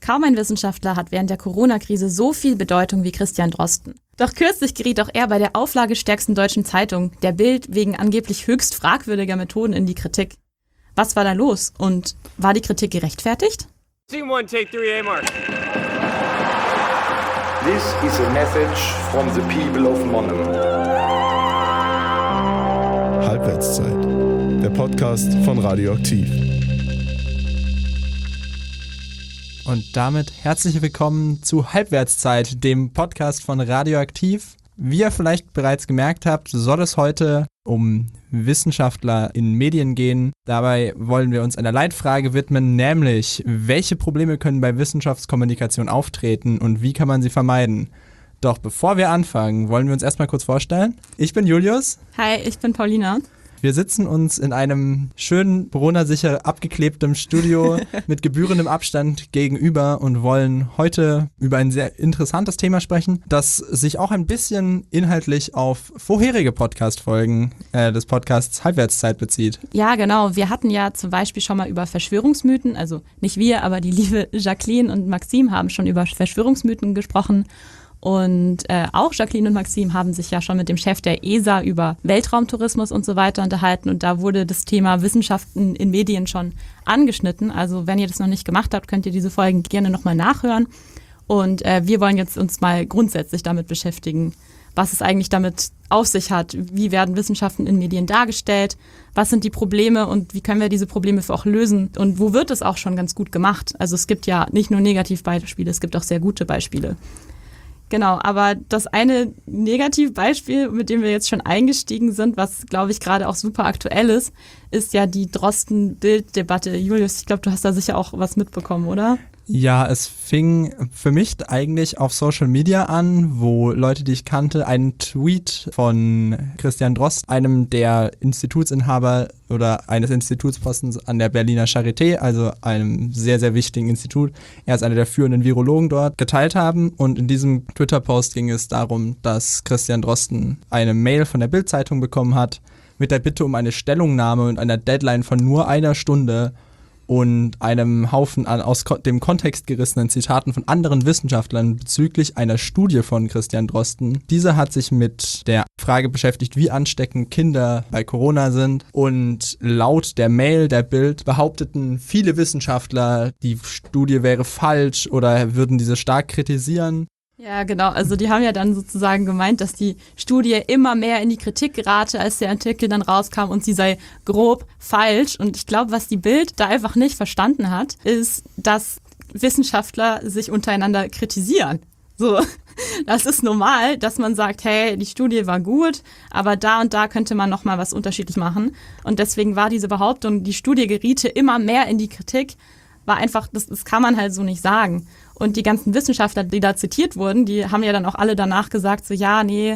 Kaum ein Wissenschaftler hat während der Corona-Krise so viel Bedeutung wie Christian Drosten. Doch kürzlich geriet auch er bei der auflagestärksten deutschen Zeitung, der Bild, wegen angeblich höchst fragwürdiger Methoden in die Kritik. Was war da los und war die Kritik gerechtfertigt? Team 1, take 3, A mark. This is a message from the people of Monum. Halbwertszeit, der Podcast von Radioaktiv. Und damit herzlich willkommen zu Halbwertszeit, dem Podcast von Radioaktiv. Wie ihr vielleicht bereits gemerkt habt, soll es heute um Wissenschaftler in Medien gehen. Dabei wollen wir uns einer Leitfrage widmen, nämlich welche Probleme können bei Wissenschaftskommunikation auftreten und wie kann man sie vermeiden? Doch bevor wir anfangen, wollen wir uns erstmal kurz vorstellen. Ich bin Julius. Hi, ich bin Paulina. Wir sitzen uns in einem schönen, Corona-sicher abgeklebtem Studio mit gebührendem Abstand gegenüber und wollen heute über ein sehr interessantes Thema sprechen, das sich auch ein bisschen inhaltlich auf vorherige Podcast-Folgen des Podcasts Halbwertszeit bezieht. Ja, genau. Wir hatten ja zum Beispiel schon mal über Verschwörungsmythen, also nicht wir, aber die liebe Jacqueline und Maxim haben schon über Verschwörungsmythen gesprochen. Und auch Jacqueline und Maxim haben sich ja schon mit dem Chef der ESA über Weltraumtourismus und so weiter unterhalten. Und da wurde das Thema Wissenschaften in Medien schon angeschnitten. Also wenn ihr das noch nicht gemacht habt, könnt ihr diese Folgen gerne nochmal nachhören. Und wir wollen jetzt uns mal grundsätzlich damit beschäftigen, was es eigentlich damit auf sich hat. Wie werden Wissenschaften in Medien dargestellt? Was sind die Probleme und wie können wir diese Probleme auch lösen? Und wo wird es auch schon ganz gut gemacht? Also es gibt ja nicht nur Negativbeispiele, es gibt auch sehr gute Beispiele. Genau, aber das eine Negativbeispiel, mit dem wir jetzt schon eingestiegen sind, was, glaube ich, gerade auch super aktuell ist ja die Drosten-Bild-Debatte. Julius, ich glaube, du hast da sicher auch was mitbekommen, oder? Ja, es fing für mich eigentlich auf Social Media an, wo Leute, die ich kannte, einen Tweet von Christian Drosten, einem der Institutsinhaber oder eines Institutspostens an der Berliner Charité, also einem sehr, sehr wichtigen Institut. Er ist einer der führenden Virologen dort, geteilt haben. Und in diesem Twitter-Post ging es darum, dass Christian Drosten eine Mail von der Bild-Zeitung bekommen hat mit der Bitte um eine Stellungnahme und einer Deadline von nur einer Stunde und einem Haufen an aus dem Kontext gerissenen Zitaten von anderen Wissenschaftlern bezüglich einer Studie von Christian Drosten. Dieser hat sich mit der Frage beschäftigt, wie ansteckend Kinder bei Corona sind. Und laut der Mail der Bild behaupteten viele Wissenschaftler, die Studie wäre falsch oder würden diese stark kritisieren. Ja, genau. Also die haben ja dann sozusagen gemeint, dass die Studie immer mehr in die Kritik gerate, als der Artikel dann rauskam und sie sei grob falsch. Und ich glaube, was die Bild da einfach nicht verstanden hat, ist, dass Wissenschaftler sich untereinander kritisieren. So, das ist normal, dass man sagt, hey, die Studie war gut, aber da und da könnte man nochmal was unterschiedlich machen. Und deswegen war diese Behauptung, die Studie geriete immer mehr in die Kritik, war einfach, das kann man halt so nicht sagen. Und die ganzen Wissenschaftler, die da zitiert wurden, die haben ja dann auch alle danach gesagt, so ja, nee,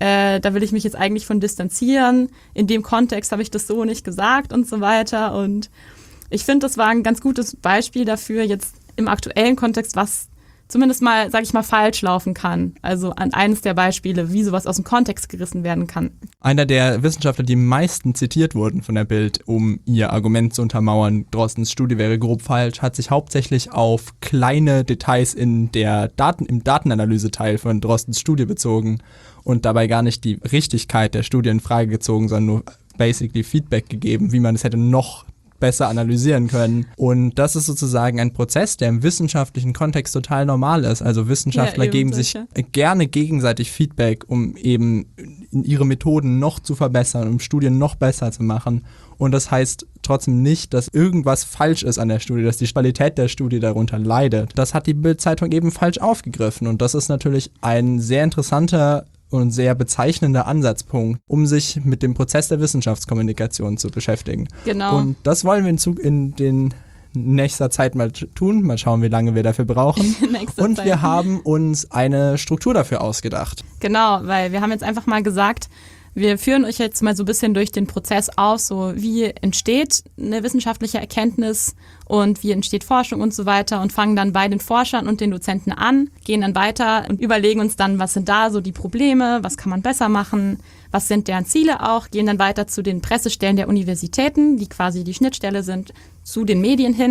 da will ich mich jetzt eigentlich von distanzieren. In dem Kontext habe ich das so nicht gesagt und so weiter. Und ich finde, das war ein ganz gutes Beispiel dafür, jetzt im aktuellen Kontext, was zumindest mal, sage ich mal, falsch laufen kann. Also an eines der Beispiele, wie sowas aus dem Kontext gerissen werden kann. Einer der Wissenschaftler, die am meisten zitiert wurden von der Bild, um ihr Argument zu untermauern, Drostens Studie wäre grob falsch, hat sich hauptsächlich auf kleine Details im Datenanalyse-Teil von Drostens Studie bezogen und dabei gar nicht die Richtigkeit der Studie in Frage gezogen, sondern nur basically Feedback gegeben, wie man es hätte noch besser analysieren können. Und das ist sozusagen ein Prozess, der im wissenschaftlichen Kontext total normal ist. Also Wissenschaftler geben sich gerne gegenseitig Feedback, um eben ihre Methoden noch zu verbessern, um Studien noch besser zu machen. Und das heißt trotzdem nicht, dass irgendwas falsch ist an der Studie, dass die Qualität der Studie darunter leidet. Das hat die Bild-Zeitung eben falsch aufgegriffen. Und das ist natürlich ein sehr interessanter und sehr bezeichnender Ansatzpunkt, um sich mit dem Prozess der Wissenschaftskommunikation zu beschäftigen. Genau. Und das wollen wir in den nächster Zeit mal tun. Mal schauen, wie lange wir dafür brauchen. Und wir haben uns eine Struktur dafür ausgedacht. Genau, weil wir haben jetzt einfach mal gesagt, wir führen euch jetzt mal so ein bisschen durch den Prozess aus, so wie entsteht eine wissenschaftliche Erkenntnis und wie entsteht Forschung und so weiter und fangen dann bei den Forschern und den Dozenten an, gehen dann weiter und überlegen uns dann, was sind da so die Probleme, was kann man besser machen, was sind deren Ziele auch, gehen dann weiter zu den Pressestellen der Universitäten, die quasi die Schnittstelle sind zu den Medien hin.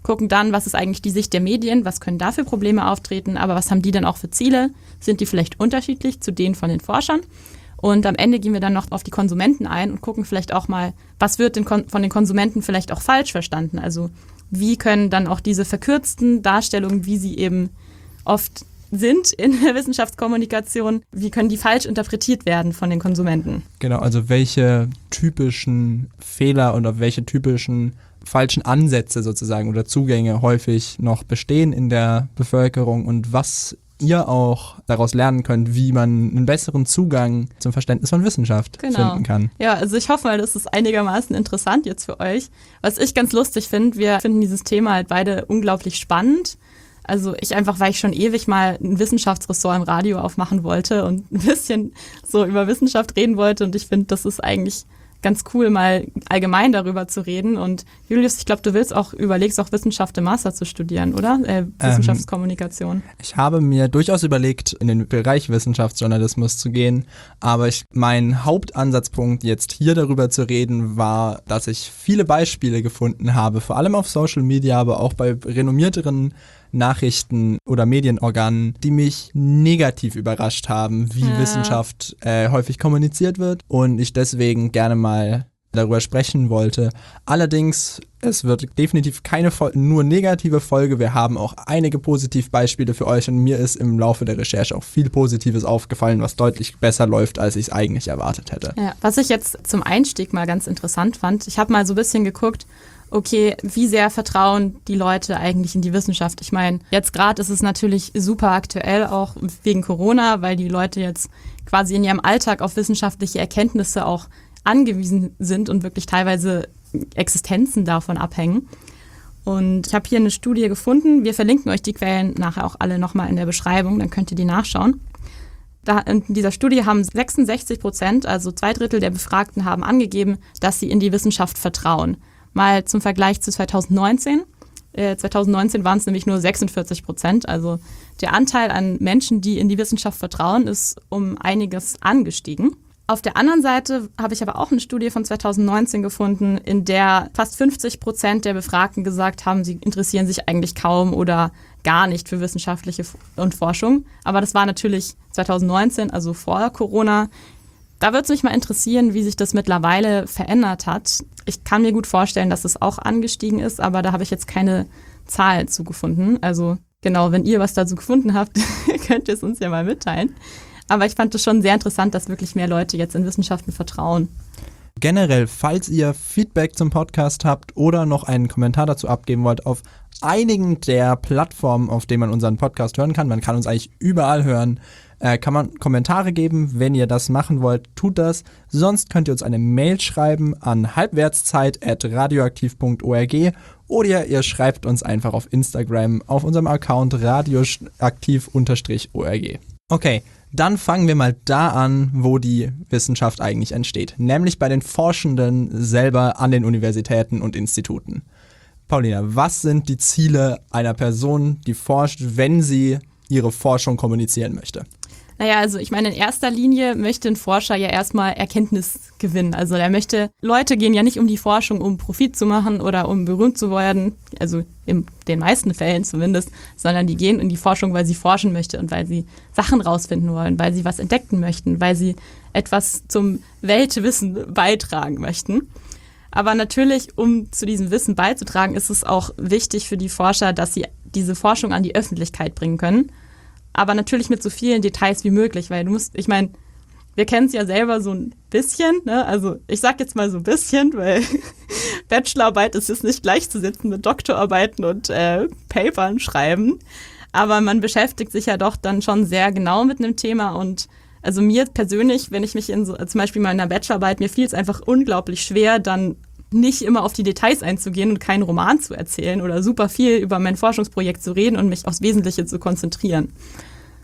gucken dann, was ist eigentlich die Sicht der Medien, was können da für Probleme auftreten, aber was haben die dann auch für Ziele? Sind die vielleicht unterschiedlich zu denen von den Forschern? Und am Ende gehen wir dann noch auf die Konsumenten ein und gucken vielleicht auch mal, was wird denn von den Konsumenten vielleicht auch falsch verstanden? Also wie können dann auch diese verkürzten Darstellungen, wie sie eben oft sind in der Wissenschaftskommunikation, wie können die falsch interpretiert werden von den Konsumenten? Genau, also welche typischen Fehler oder welche typischen falschen Ansätze sozusagen oder Zugänge häufig noch bestehen in der Bevölkerung und was ihr auch daraus lernen könnt, wie man einen besseren Zugang zum Verständnis von Wissenschaft finden kann. Ja, also ich hoffe mal, das ist einigermaßen interessant jetzt für euch. Was ich ganz lustig finde, wir finden dieses Thema halt beide unglaublich spannend. Also ich einfach, weil ich schon ewig mal ein Wissenschaftsressort im Radio aufmachen wollte und ein bisschen so über Wissenschaft reden wollte und ich finde, das ist eigentlich ganz cool, mal allgemein darüber zu reden. Und Julius, ich glaube, du überlegst auch Wissenschaft im Master zu studieren, oder? Wissenschaftskommunikation. Ich habe mir durchaus überlegt, in den Bereich Wissenschaftsjournalismus zu gehen, aber mein Hauptansatzpunkt jetzt hier darüber zu reden war, dass ich viele Beispiele gefunden habe, vor allem auf Social Media, aber auch bei renommierteren Nachrichten- oder Medienorganen, die mich negativ überrascht haben, wie Wissenschaft häufig kommuniziert wird und ich deswegen gerne mal darüber sprechen wollte. Allerdings, es wird definitiv keine nur negative Folge. Wir haben auch einige Positivbeispiele für euch und mir ist im Laufe der Recherche auch viel Positives aufgefallen, was deutlich besser läuft, als ich es eigentlich erwartet hätte. Ja, was ich jetzt zum Einstieg mal ganz interessant fand, ich habe mal so ein bisschen geguckt, okay, wie sehr vertrauen die Leute eigentlich in die Wissenschaft? Ich meine, jetzt gerade ist es natürlich super aktuell, auch wegen Corona, weil die Leute jetzt quasi in ihrem Alltag auf wissenschaftliche Erkenntnisse auch angewiesen sind und wirklich teilweise Existenzen davon abhängen. Und ich habe hier eine Studie gefunden. Wir verlinken euch die Quellen nachher auch alle nochmal in der Beschreibung, dann könnt ihr die nachschauen. In dieser Studie haben 66%, also 2/3 der Befragten, haben angegeben, dass sie in die Wissenschaft vertrauen. Mal zum Vergleich zu 2019. 2019 waren es nämlich nur 46%. Also der Anteil an Menschen, die in die Wissenschaft vertrauen, ist um einiges angestiegen. Auf der anderen Seite habe ich aber auch eine Studie von 2019 gefunden, in der fast 50% der Befragten gesagt haben, sie interessieren sich eigentlich kaum oder gar nicht für wissenschaftliche und Forschung. Aber das war natürlich 2019, also vor Corona. Da würde es mich mal interessieren, wie sich das mittlerweile verändert hat. Ich kann mir gut vorstellen, dass es auch angestiegen ist, aber da habe ich jetzt keine Zahlen zugefunden. Also genau, wenn ihr was dazu gefunden habt, könnt ihr es uns ja mal mitteilen. Aber ich fand es schon sehr interessant, dass wirklich mehr Leute jetzt in Wissenschaften vertrauen. Generell, falls ihr Feedback zum Podcast habt oder noch einen Kommentar dazu abgeben wollt, auf einigen der Plattformen, auf denen man unseren Podcast hören kann, man kann uns eigentlich überall hören, kann man Kommentare geben. Wenn ihr das machen wollt, tut das. Sonst könnt ihr uns eine Mail schreiben an halbwertszeit@radioaktiv.org oder ihr schreibt uns einfach auf Instagram auf unserem Account radioaktiv_org. Okay, dann fangen wir mal da an, wo die Wissenschaft eigentlich entsteht, nämlich bei den Forschenden selber an den Universitäten und Instituten. Paulina, was sind die Ziele einer Person, die forscht, wenn sie ihre Forschung kommunizieren möchte? Naja, also ich meine, in erster Linie möchte ein Forscher ja erstmal Erkenntnis gewinnen. Also Leute gehen ja nicht um die Forschung, um Profit zu machen oder um berühmt zu werden, also in den meisten Fällen zumindest, sondern die gehen in die Forschung, weil sie forschen möchten und weil sie Sachen rausfinden wollen, weil sie was entdecken möchten, weil sie etwas zum Weltwissen beitragen möchten. Aber natürlich, um zu diesem Wissen beizutragen, ist es auch wichtig für die Forscher, dass sie diese Forschung an die Öffentlichkeit bringen können. Aber natürlich mit so vielen Details wie möglich, weil wir kennen es ja selber so ein bisschen, ne? Also ich sag jetzt mal so ein bisschen, weil Bachelorarbeit ist jetzt nicht gleichzusetzen mit Doktorarbeiten und Papern schreiben. Aber man beschäftigt sich ja doch dann schon sehr genau mit einem Thema und also mir persönlich, wenn ich mich zum Beispiel mal in einer Bachelorarbeit, mir fiel es einfach unglaublich schwer, dann nicht immer auf die Details einzugehen und keinen Roman zu erzählen oder super viel über mein Forschungsprojekt zu reden und mich aufs Wesentliche zu konzentrieren.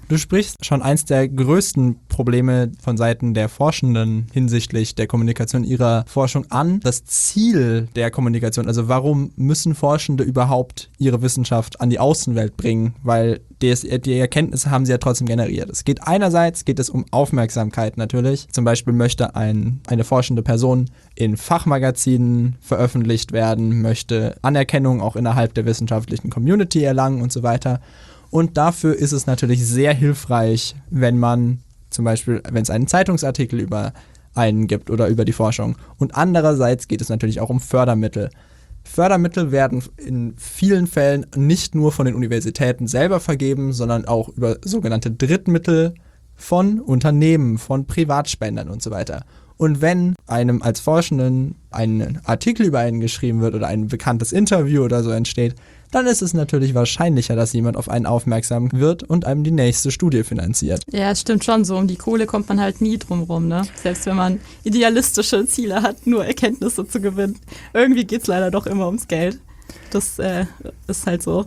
Du sprichst schon eins der größten Probleme von Seiten der Forschenden hinsichtlich der Kommunikation ihrer Forschung an. Das Ziel der Kommunikation, also warum müssen Forschende überhaupt ihre Wissenschaft an die Außenwelt bringen? Weil die Erkenntnisse haben sie ja trotzdem generiert. Einerseits geht es um Aufmerksamkeit natürlich. Zum Beispiel möchte eine forschende Person in Fachmagazinen veröffentlicht werden, möchte Anerkennung auch innerhalb der wissenschaftlichen Community erlangen und so weiter. Und dafür ist es natürlich sehr hilfreich, wenn man zum Beispiel, wenn es einen Zeitungsartikel über einen gibt oder über die Forschung. Und andererseits geht es natürlich auch um Fördermittel. Fördermittel werden in vielen Fällen nicht nur von den Universitäten selber vergeben, sondern auch über sogenannte Drittmittel von Unternehmen, von Privatspendern und so weiter. Und wenn einem als Forschenden ein Artikel über einen geschrieben wird oder ein bekanntes Interview oder so entsteht, dann ist es natürlich wahrscheinlicher, dass jemand auf einen aufmerksam wird und einem die nächste Studie finanziert. Ja, es stimmt schon so. Um die Kohle kommt man halt nie drum rum, ne? Selbst wenn man idealistische Ziele hat, nur Erkenntnisse zu gewinnen. Irgendwie geht es leider doch immer ums Geld. Das ist halt so.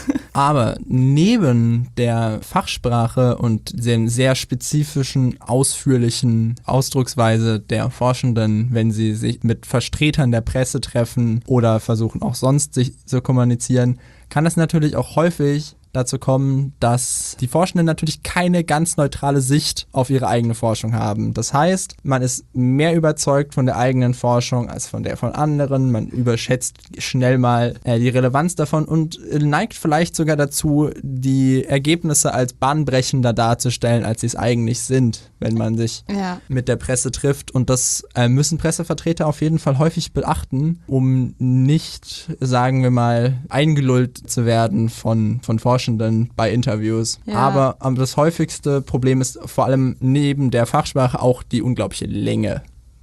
Aber neben der Fachsprache und den sehr spezifischen, ausführlichen Ausdrucksweise der Forschenden, wenn sie sich mit Vertretern der Presse treffen oder versuchen auch sonst sich zu kommunizieren, kann es natürlich auch häufig dazu kommen, dass die Forschenden natürlich keine ganz neutrale Sicht auf ihre eigene Forschung haben. Das heißt, man ist mehr überzeugt von der eigenen Forschung als von der von anderen. Man überschätzt schnell mal die Relevanz davon und neigt vielleicht sogar dazu, die Ergebnisse als bahnbrechender darzustellen, als sie es eigentlich sind, wenn man sich mit der Presse trifft. Und das müssen Pressevertreter auf jeden Fall häufig beachten, um nicht, sagen wir mal, eingelullt zu werden von Forschenden bei Interviews. Ja. Aber das häufigste Problem ist vor allem neben der Fachsprache auch die unglaubliche Länge.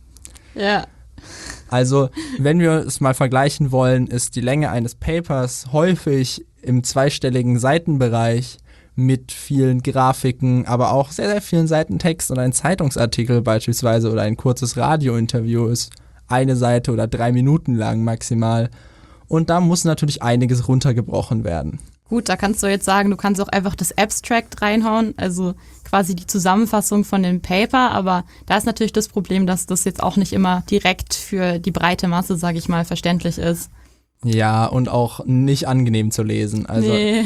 Ja. Also, wenn wir es mal vergleichen wollen, ist die Länge eines Papers häufig im zweistelligen Seitenbereich mit vielen Grafiken, aber auch sehr, sehr vielen Seiten Text, und ein Zeitungsartikel beispielsweise oder ein kurzes Radiointerview ist 1 Seite oder 3 Minuten lang maximal. Und da muss natürlich einiges runtergebrochen werden. Gut, da kannst du jetzt sagen, du kannst auch einfach das Abstract reinhauen, also quasi die Zusammenfassung von dem Paper, aber da ist natürlich das Problem, dass das jetzt auch nicht immer direkt für die breite Masse, sage ich mal, verständlich ist. Ja, und auch nicht angenehm zu lesen. Also nee.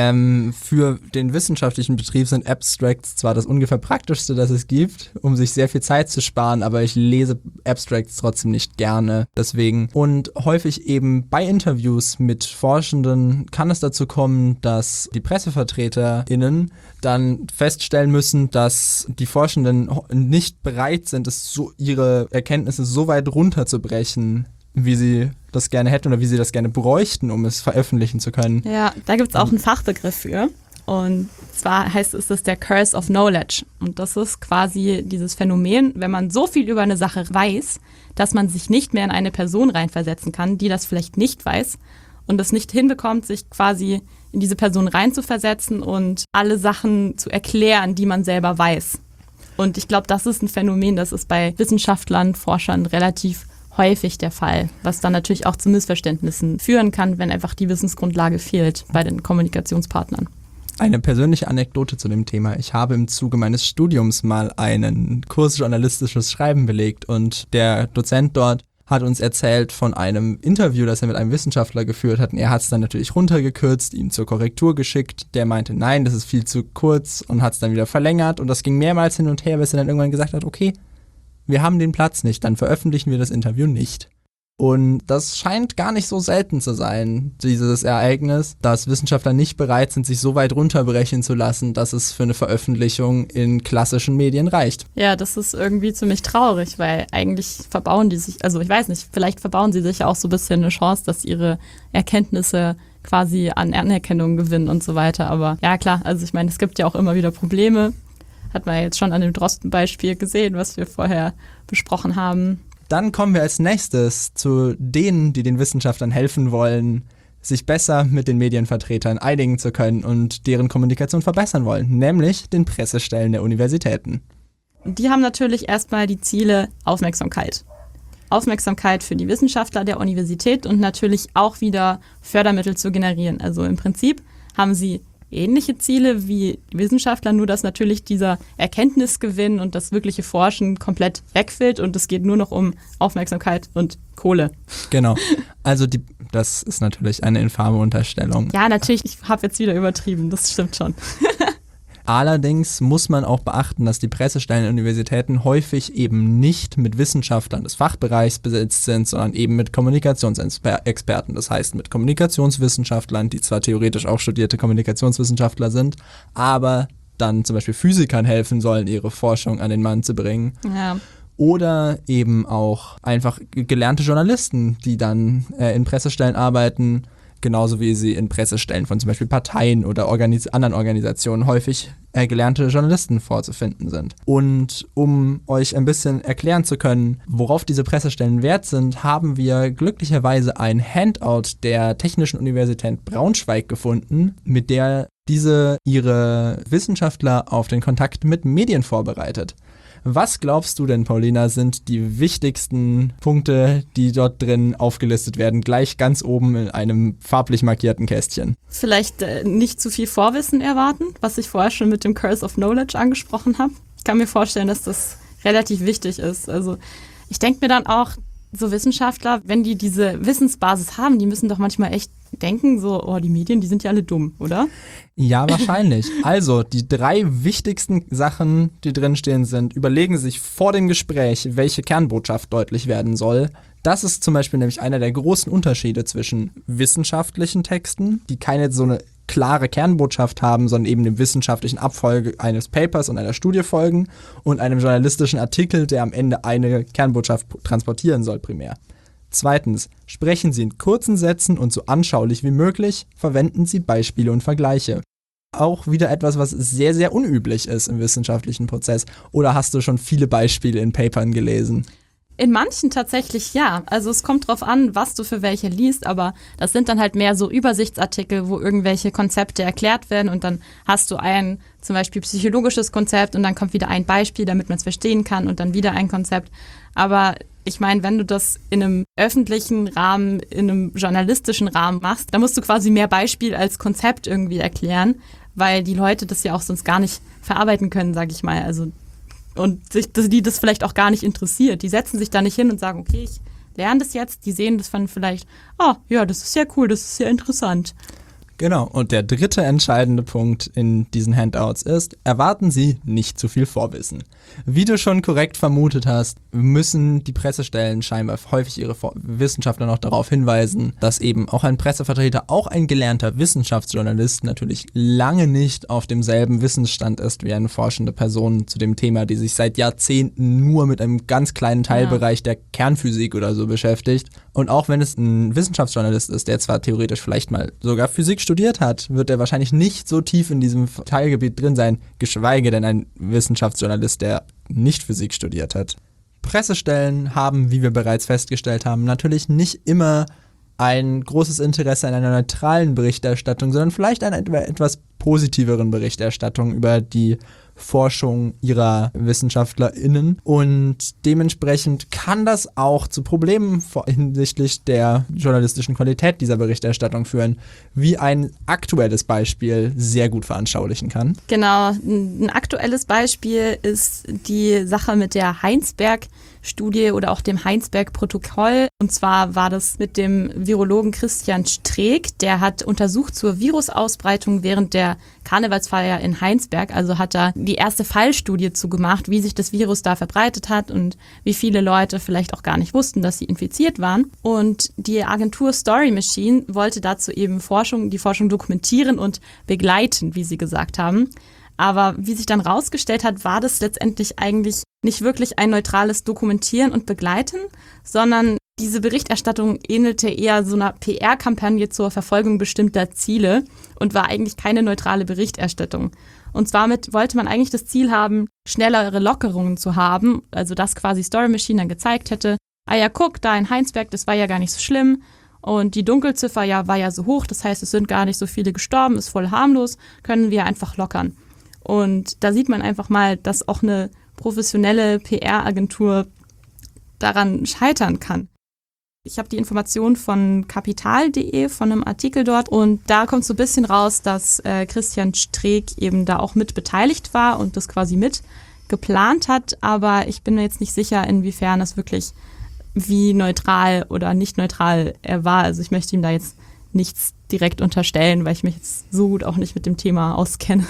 Für den wissenschaftlichen Betrieb sind Abstracts zwar das ungefähr praktischste, das es gibt, um sich sehr viel Zeit zu sparen, aber ich lese Abstracts trotzdem nicht gerne. Deswegen. Und häufig eben bei Interviews mit Forschenden kann es dazu kommen, dass die PressevertreterInnen dann feststellen müssen, dass die Forschenden nicht bereit sind, ihre Erkenntnisse so weit runterzubrechen, wie sie das gerne hätten oder wie sie das gerne bräuchten, um es veröffentlichen zu können. Ja, da gibt es auch einen Fachbegriff für. Und zwar heißt es der Curse of Knowledge. Und das ist quasi dieses Phänomen, wenn man so viel über eine Sache weiß, dass man sich nicht mehr in eine Person reinversetzen kann, die das vielleicht nicht weiß und es nicht hinbekommt, sich quasi in diese Person reinzuversetzen und alle Sachen zu erklären, die man selber weiß. Und ich glaube, das ist ein Phänomen, das ist bei Wissenschaftlern, Forschern relativ häufig der Fall, was dann natürlich auch zu Missverständnissen führen kann, wenn einfach die Wissensgrundlage fehlt bei den Kommunikationspartnern. Eine persönliche Anekdote zu dem Thema. Ich habe im Zuge meines Studiums mal einen Kurs journalistisches Schreiben belegt und der Dozent dort hat uns erzählt von einem Interview, das er mit einem Wissenschaftler geführt hat, und er hat es dann natürlich runtergekürzt, ihm zur Korrektur geschickt. Der meinte, nein, das ist viel zu kurz, und hat es dann wieder verlängert, und das ging mehrmals hin und her, bis er dann irgendwann gesagt hat, okay, wir haben den Platz nicht, dann veröffentlichen wir das Interview nicht. Und das scheint gar nicht so selten zu sein, dieses Ereignis, dass Wissenschaftler nicht bereit sind, sich so weit runterbrechen zu lassen, dass es für eine Veröffentlichung in klassischen Medien reicht. Ja, das ist irgendwie ziemlich traurig, weil eigentlich verbauen die sich, also ich weiß nicht, vielleicht verbauen sie sich ja auch so ein bisschen eine Chance, dass ihre Erkenntnisse quasi an Anerkennung gewinnen und so weiter. Aber ja klar, also ich meine, es gibt ja auch immer wieder Probleme. Hat man jetzt schon an dem Drosten-Beispiel gesehen, was wir vorher besprochen haben. Dann kommen wir als nächstes zu denen, die den Wissenschaftlern helfen wollen, sich besser mit den Medienvertretern einigen zu können und deren Kommunikation verbessern wollen, nämlich den Pressestellen der Universitäten. Die haben natürlich erstmal die Ziele Aufmerksamkeit. Aufmerksamkeit für die Wissenschaftler der Universität und natürlich auch wieder Fördermittel zu generieren. Also im Prinzip haben sie ähnliche Ziele wie Wissenschaftler, nur dass natürlich dieser Erkenntnisgewinn und das wirkliche Forschen komplett wegfällt und es geht nur noch um Aufmerksamkeit und Kohle. Genau. Also das ist natürlich eine infame Unterstellung. Ja, natürlich, ich habe jetzt wieder übertrieben, das stimmt schon. Allerdings muss man auch beachten, dass die Pressestellen an Universitäten häufig eben nicht mit Wissenschaftlern des Fachbereichs besetzt sind, sondern eben mit Kommunikationsexperten. Das heißt mit Kommunikationswissenschaftlern, die zwar theoretisch auch studierte Kommunikationswissenschaftler sind, aber dann zum Beispiel Physikern helfen sollen, ihre Forschung an den Mann zu bringen. Ja. Oder eben auch einfach gelernte Journalisten, die dann in Pressestellen arbeiten, genauso wie sie in Pressestellen von zum Beispiel Parteien oder anderen Organisationen häufig gelernte Journalisten vorzufinden sind. Und um euch ein bisschen erklären zu können, worauf diese Pressestellen wert sind, haben wir glücklicherweise ein Handout der Technischen Universität Braunschweig gefunden, mit der diese ihre Wissenschaftler auf den Kontakt mit Medien vorbereitet. Was glaubst du denn, Paulina, sind die wichtigsten Punkte, die dort drin aufgelistet werden, gleich ganz oben in einem farblich markierten Kästchen? Vielleicht nicht zu viel Vorwissen erwarten, was ich vorher schon mit dem Curse of Knowledge angesprochen habe. Ich kann mir vorstellen, dass das relativ wichtig ist. Also ich denke mir dann auch, so Wissenschaftler, wenn die diese Wissensbasis haben, die müssen doch manchmal echt denken, so, oh, die Medien, die sind ja alle dumm, oder? Ja, wahrscheinlich. Also, die 3 wichtigsten Sachen, die drinstehen, sind: Überlegen Sie sich vor dem Gespräch, welche Kernbotschaft deutlich werden soll. Das ist zum Beispiel nämlich einer der großen Unterschiede zwischen wissenschaftlichen Texten, die keine so eine klare Kernbotschaft haben, sondern eben dem wissenschaftlichen Abfolge eines Papers und einer Studie folgen, und einem journalistischen Artikel, der am Ende eine Kernbotschaft transportieren soll primär. Zweitens, sprechen Sie in kurzen Sätzen und so anschaulich wie möglich, verwenden Sie Beispiele und Vergleiche. Auch wieder etwas, was sehr, sehr unüblich ist im wissenschaftlichen Prozess. Oder hast du schon viele Beispiele in Papern gelesen? In manchen tatsächlich ja. Also es kommt drauf an, was du für welche liest, aber das sind dann halt mehr so Übersichtsartikel, wo irgendwelche Konzepte erklärt werden und dann hast du ein zum Beispiel psychologisches Konzept und dann kommt wieder ein Beispiel, damit man es verstehen kann und dann wieder ein Konzept. Aber ich meine, wenn du das in einem öffentlichen Rahmen, in einem journalistischen Rahmen machst, dann musst du quasi mehr Beispiel als Konzept irgendwie erklären, weil die Leute das ja auch sonst gar nicht verarbeiten können, sag ich mal. Also und die das vielleicht auch gar nicht interessiert. Die setzen sich da nicht hin und sagen, okay, ich lerne das jetzt. Die sehen das dann vielleicht, oh, ja, das ist sehr cool, das ist sehr interessant. Genau, und der dritte entscheidende Punkt in diesen Handouts ist: Erwarten Sie nicht zu viel Vorwissen. Wie du schon korrekt vermutet hast, müssen die Pressestellen scheinbar häufig ihre Wissenschaftler noch darauf hinweisen, dass eben auch ein Pressevertreter, auch ein gelernter Wissenschaftsjournalist natürlich lange nicht auf demselben Wissensstand ist wie eine forschende Person zu dem Thema, die sich seit Jahrzehnten nur mit einem ganz kleinen Teilbereich der Kernphysik oder so beschäftigt. Und auch wenn es ein Wissenschaftsjournalist ist, der zwar theoretisch vielleicht mal sogar Physik studiert hat, wird er wahrscheinlich nicht so tief in diesem Teilgebiet drin sein, geschweige denn ein Wissenschaftsjournalist, der nicht Physik studiert hat. Pressestellen haben, wie wir bereits festgestellt haben, natürlich nicht immer ein großes Interesse an einer neutralen Berichterstattung, sondern vielleicht an einer etwas positiveren Berichterstattung über die Forschung ihrer WissenschaftlerInnen, und dementsprechend kann das auch zu Problemen hinsichtlich der journalistischen Qualität dieser Berichterstattung führen, wie ein aktuelles Beispiel sehr gut veranschaulichen kann. Genau, ein aktuelles Beispiel ist die Sache mit der Heinsberg-Studie oder auch dem Heinsberg-Protokoll. Und zwar war das mit dem Virologen Christian Streeck, der hat untersucht zur Virusausbreitung während der Karnevalsfeier in Heinsberg, also hat da die erste Fallstudie zugemacht, wie sich das Virus da verbreitet hat und wie viele Leute vielleicht auch gar nicht wussten, dass sie infiziert waren. Und die Agentur Story Machine wollte dazu eben die Forschung dokumentieren und begleiten, wie sie gesagt haben. Aber wie sich dann rausgestellt hat, war das letztendlich eigentlich nicht wirklich ein neutrales Dokumentieren und Begleiten, sondern diese Berichterstattung ähnelte eher so einer PR-Kampagne zur Verfolgung bestimmter Ziele und war eigentlich keine neutrale Berichterstattung. Und zwar wollte man eigentlich das Ziel haben, schnellere Lockerungen zu haben, also dass quasi Story Machine dann gezeigt hätte, ah ja, guck, da in Heinsberg, das war ja gar nicht so schlimm und die Dunkelziffer war ja so hoch, das heißt, es sind gar nicht so viele gestorben, ist voll harmlos, können wir einfach lockern. Und da sieht man einfach mal, dass auch eine professionelle PR-Agentur daran scheitern kann. Ich habe die Information von kapital.de, von einem Artikel dort, und da kommt so ein bisschen raus, dass Christian Streeck eben da auch mit beteiligt war und das quasi mit geplant hat, aber ich bin mir jetzt nicht sicher, inwiefern das wirklich, wie neutral oder nicht neutral er war. Also ich möchte ihm da jetzt nichts direkt unterstellen, weil ich mich jetzt so gut auch nicht mit dem Thema auskenne.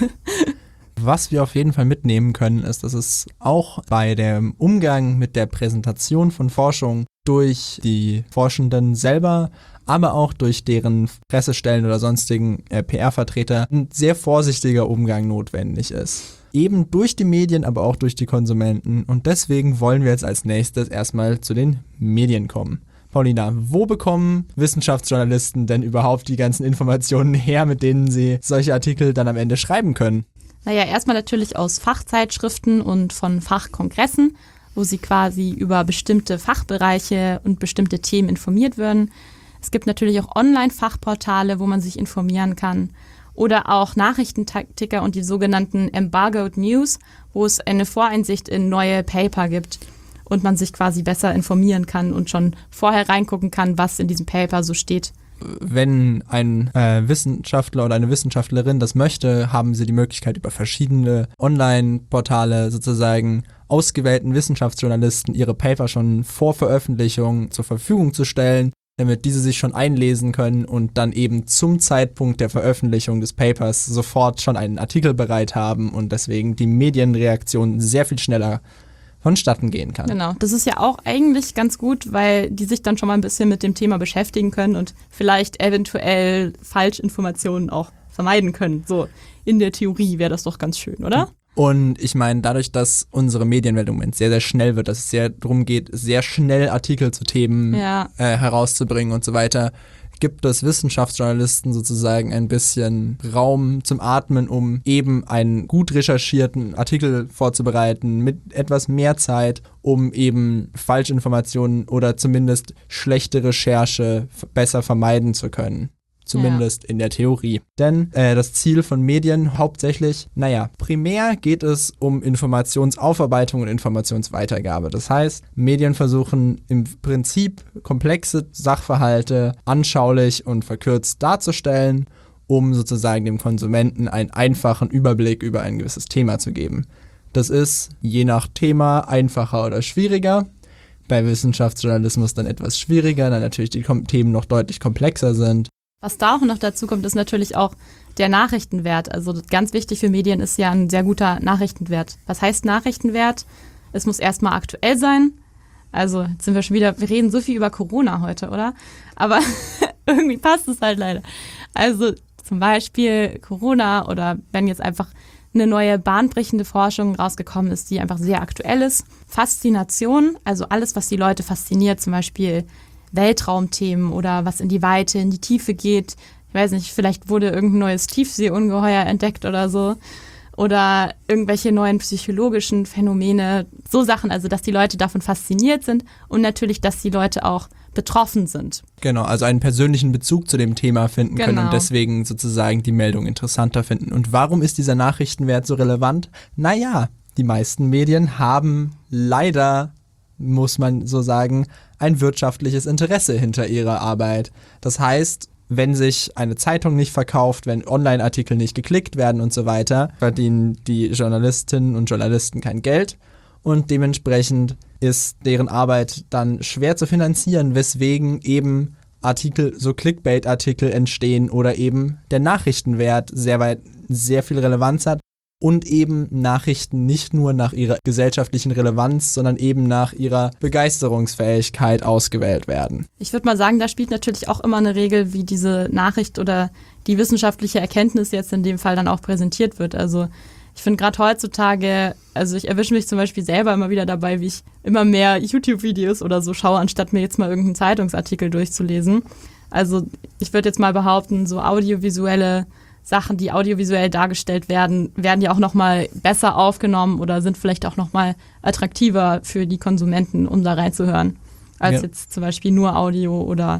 Was wir auf jeden Fall mitnehmen können, ist, dass es auch bei dem Umgang mit der Präsentation von Forschung durch die Forschenden selber, aber auch durch deren Pressestellen oder sonstigen PR-Vertreter ein sehr vorsichtiger Umgang notwendig ist. Eben durch die Medien, aber auch durch die Konsumenten. Und deswegen wollen wir jetzt als nächstes erstmal zu den Medien kommen. Paulina, wo bekommen Wissenschaftsjournalisten denn überhaupt die ganzen Informationen her, mit denen sie solche Artikel dann am Ende schreiben können? Naja, erstmal natürlich aus Fachzeitschriften und von Fachkongressen, wo sie quasi über bestimmte Fachbereiche und bestimmte Themen informiert werden. Es gibt natürlich auch Online-Fachportale, wo man sich informieren kann. Oder auch Nachrichtenticker und die sogenannten Embargoed News, wo es eine Voreinsicht in neue Paper gibt und man sich quasi besser informieren kann und schon vorher reingucken kann, was in diesem Paper so steht. Wenn ein Wissenschaftler oder eine Wissenschaftlerin das möchte, haben sie die Möglichkeit, über verschiedene Online-Portale sozusagen ausgewählten Wissenschaftsjournalisten ihre Paper schon vor Veröffentlichung zur Verfügung zu stellen, damit diese sich schon einlesen können und dann eben zum Zeitpunkt der Veröffentlichung des Papers sofort schon einen Artikel bereit haben und deswegen die Medienreaktion sehr viel schneller vonstatten gehen kann. Genau, das ist ja auch eigentlich ganz gut, weil die sich dann schon mal ein bisschen mit dem Thema beschäftigen können und vielleicht eventuell Falschinformationen auch vermeiden können. So, in der Theorie wäre das doch ganz schön, oder? Und ich meine, dadurch, dass unsere Medienwelt im Moment sehr, sehr schnell wird, dass es sehr darum geht, sehr schnell Artikel zu Themen herauszubringen und so weiter, gibt es Wissenschaftsjournalisten sozusagen ein bisschen Raum zum Atmen, um eben einen gut recherchierten Artikel vorzubereiten, mit etwas mehr Zeit, um eben Falschinformationen oder zumindest schlechte Recherche besser vermeiden zu können. Zumindest in der Theorie. Denn das Ziel von Medien hauptsächlich, primär geht es um Informationsaufarbeitung und Informationsweitergabe. Das heißt, Medien versuchen im Prinzip komplexe Sachverhalte anschaulich und verkürzt darzustellen, um sozusagen dem Konsumenten einen einfachen Überblick über ein gewisses Thema zu geben. Das ist je nach Thema einfacher oder schwieriger. Bei Wissenschaftsjournalismus dann etwas schwieriger, da natürlich die Themen noch deutlich komplexer sind. Was da auch noch dazu kommt, ist natürlich auch der Nachrichtenwert. Also ganz wichtig für Medien ist ja ein sehr guter Nachrichtenwert. Was heißt Nachrichtenwert? Es muss erstmal aktuell sein. Also jetzt sind wir schon wieder, wir reden so viel über Corona heute, oder? Aber irgendwie passt es halt leider. Also zum Beispiel Corona oder wenn jetzt einfach eine neue bahnbrechende Forschung rausgekommen ist, die einfach sehr aktuell ist. Faszination, also alles, was die Leute fasziniert, zum Beispiel Weltraumthemen oder was in die Weite, in die Tiefe geht. Ich weiß nicht, vielleicht wurde irgendein neues Tiefseeungeheuer entdeckt oder so. Oder irgendwelche neuen psychologischen Phänomene. So Sachen, also dass die Leute davon fasziniert sind und natürlich, dass die Leute auch betroffen sind. Genau, also einen persönlichen Bezug zu dem Thema finden können und deswegen sozusagen die Meldung interessanter finden. Und warum ist dieser Nachrichtenwert so relevant? Naja, die meisten Medien haben leider, muss man so sagen, ein wirtschaftliches Interesse hinter ihrer Arbeit. Das heißt, wenn sich eine Zeitung nicht verkauft, wenn Online-Artikel nicht geklickt werden und so weiter, verdienen die Journalistinnen und Journalisten kein Geld und dementsprechend ist deren Arbeit dann schwer zu finanzieren, weswegen eben Artikel, so Clickbait-Artikel entstehen oder eben der Nachrichtenwert sehr viel Relevanz hat. Und eben Nachrichten nicht nur nach ihrer gesellschaftlichen Relevanz, sondern eben nach ihrer Begeisterungsfähigkeit ausgewählt werden. Ich würde mal sagen, da spielt natürlich auch immer eine Regel, wie diese Nachricht oder die wissenschaftliche Erkenntnis jetzt in dem Fall dann auch präsentiert wird. Also ich finde gerade heutzutage, also ich erwische mich zum Beispiel selber immer wieder dabei, wie ich immer mehr YouTube-Videos oder so schaue, anstatt mir jetzt mal irgendeinen Zeitungsartikel durchzulesen. Also ich würde jetzt mal behaupten, so audiovisuelle Sachen, die audiovisuell dargestellt werden, werden ja auch nochmal besser aufgenommen oder sind vielleicht auch nochmal attraktiver für die Konsumenten, um da reinzuhören, als jetzt zum Beispiel nur Audio oder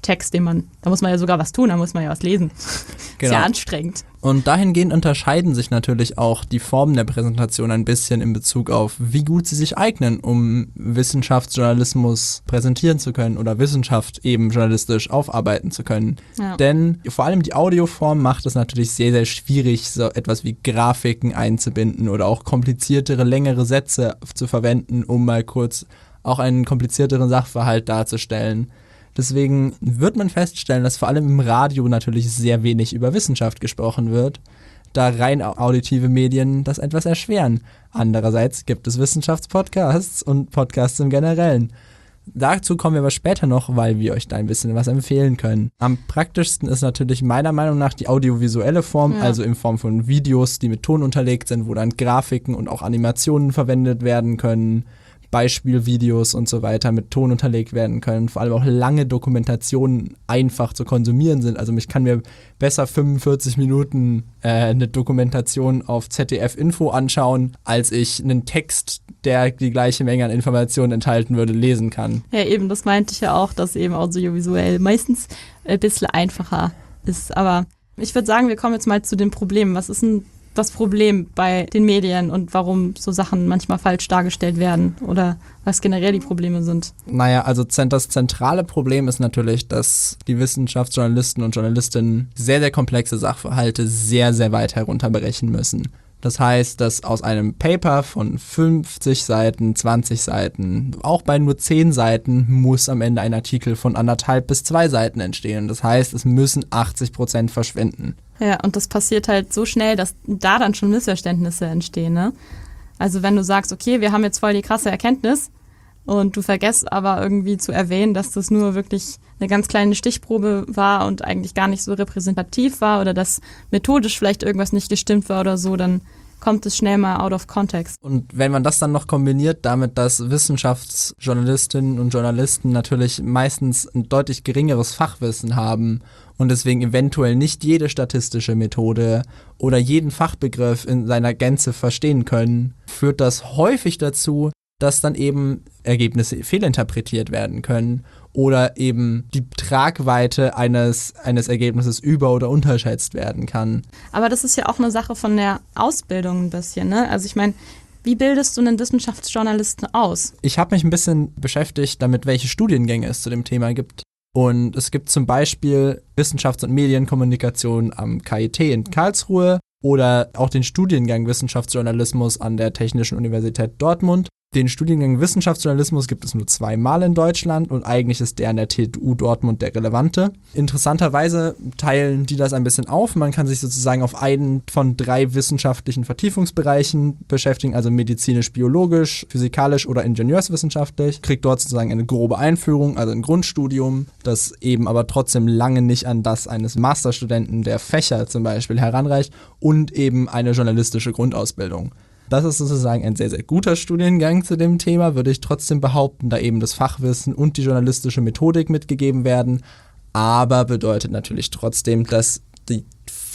Text, da muss man ja sogar was tun, da muss man ja was lesen. Genau. Ist ja anstrengend. Und dahingehend unterscheiden sich natürlich auch die Formen der Präsentation ein bisschen in Bezug auf, wie gut sie sich eignen, um Wissenschaftsjournalismus präsentieren zu können oder Wissenschaft eben journalistisch aufarbeiten zu können. Ja. Denn vor allem die Audioform macht es natürlich sehr, sehr schwierig, so etwas wie Grafiken einzubinden oder auch kompliziertere, längere Sätze zu verwenden, um mal kurz auch einen komplizierteren Sachverhalt darzustellen. Deswegen wird man feststellen, dass vor allem im Radio natürlich sehr wenig über Wissenschaft gesprochen wird, da rein auditive Medien das etwas erschweren. Andererseits gibt es Wissenschaftspodcasts und Podcasts im Generellen. Dazu kommen wir aber später noch, weil wir euch da ein bisschen was empfehlen können. Am praktischsten ist natürlich meiner Meinung nach die audiovisuelle Form, also in Form von Videos, die mit Ton unterlegt sind, wo dann Grafiken und auch Animationen verwendet werden können, Beispielvideos und so weiter mit Ton unterlegt werden können, vor allem auch lange Dokumentationen einfach zu konsumieren sind. Also ich kann mir besser 45 Minuten eine Dokumentation auf ZDF Info anschauen, als ich einen Text, der die gleiche Menge an Informationen enthalten würde, lesen kann. Ja, eben, das meinte ich ja auch, dass eben audiovisuell meistens ein bisschen einfacher ist. Aber ich würde sagen, wir kommen jetzt mal zu den Problemen. Was ist denn das Problem bei den Medien und warum so Sachen manchmal falsch dargestellt werden oder was generell die Probleme sind? Naja, also das zentrale Problem ist natürlich, dass die Wissenschaftsjournalisten und Journalistinnen sehr, sehr komplexe Sachverhalte sehr, sehr weit herunterbrechen müssen. Das heißt, dass aus einem Paper von 50 Seiten, 20 Seiten, auch bei nur 10 Seiten muss am Ende ein Artikel von 1,5 bis 2 Seiten entstehen. Das heißt, es müssen 80% verschwinden. Ja, und das passiert halt so schnell, dass da dann schon Missverständnisse entstehen, ne? Also wenn du sagst, okay, wir haben jetzt voll die krasse Erkenntnis und du vergisst aber irgendwie zu erwähnen, dass das nur wirklich eine ganz kleine Stichprobe war und eigentlich gar nicht so repräsentativ war oder dass methodisch vielleicht irgendwas nicht gestimmt war oder so, dann kommt es schnell mal out of context. Und wenn man das dann noch kombiniert damit, dass Wissenschaftsjournalistinnen und Journalisten natürlich meistens ein deutlich geringeres Fachwissen haben und deswegen eventuell nicht jede statistische Methode oder jeden Fachbegriff in seiner Gänze verstehen können, führt das häufig dazu, dass dann eben Ergebnisse fehlinterpretiert werden können oder eben die Tragweite eines Ergebnisses über- oder unterschätzt werden kann. Aber das ist ja auch eine Sache von der Ausbildung ein bisschen, ne? Also ich meine, wie bildest du einen Wissenschaftsjournalisten aus? Ich habe mich ein bisschen beschäftigt damit, welche Studiengänge es zu dem Thema gibt. Und es gibt zum Beispiel Wissenschafts- und Medienkommunikation am KIT in Karlsruhe oder auch den Studiengang Wissenschaftsjournalismus an der Technischen Universität Dortmund. Den Studiengang Wissenschaftsjournalismus gibt es nur 2-mal in Deutschland und eigentlich ist der an der TU Dortmund der relevante. Interessanterweise teilen die das ein bisschen auf. Man kann sich sozusagen auf einen von 3 wissenschaftlichen Vertiefungsbereichen beschäftigen, also medizinisch-biologisch, physikalisch oder ingenieurswissenschaftlich. Kriegt dort sozusagen eine grobe Einführung, also ein Grundstudium, das eben aber trotzdem lange nicht an das eines Masterstudenten der Fächer zum Beispiel heranreicht und eben eine journalistische Grundausbildung. Das ist sozusagen ein sehr, sehr guter Studiengang zu dem Thema, würde ich trotzdem behaupten, da eben das Fachwissen und die journalistische Methodik mitgegeben werden. Aber bedeutet natürlich trotzdem, dass die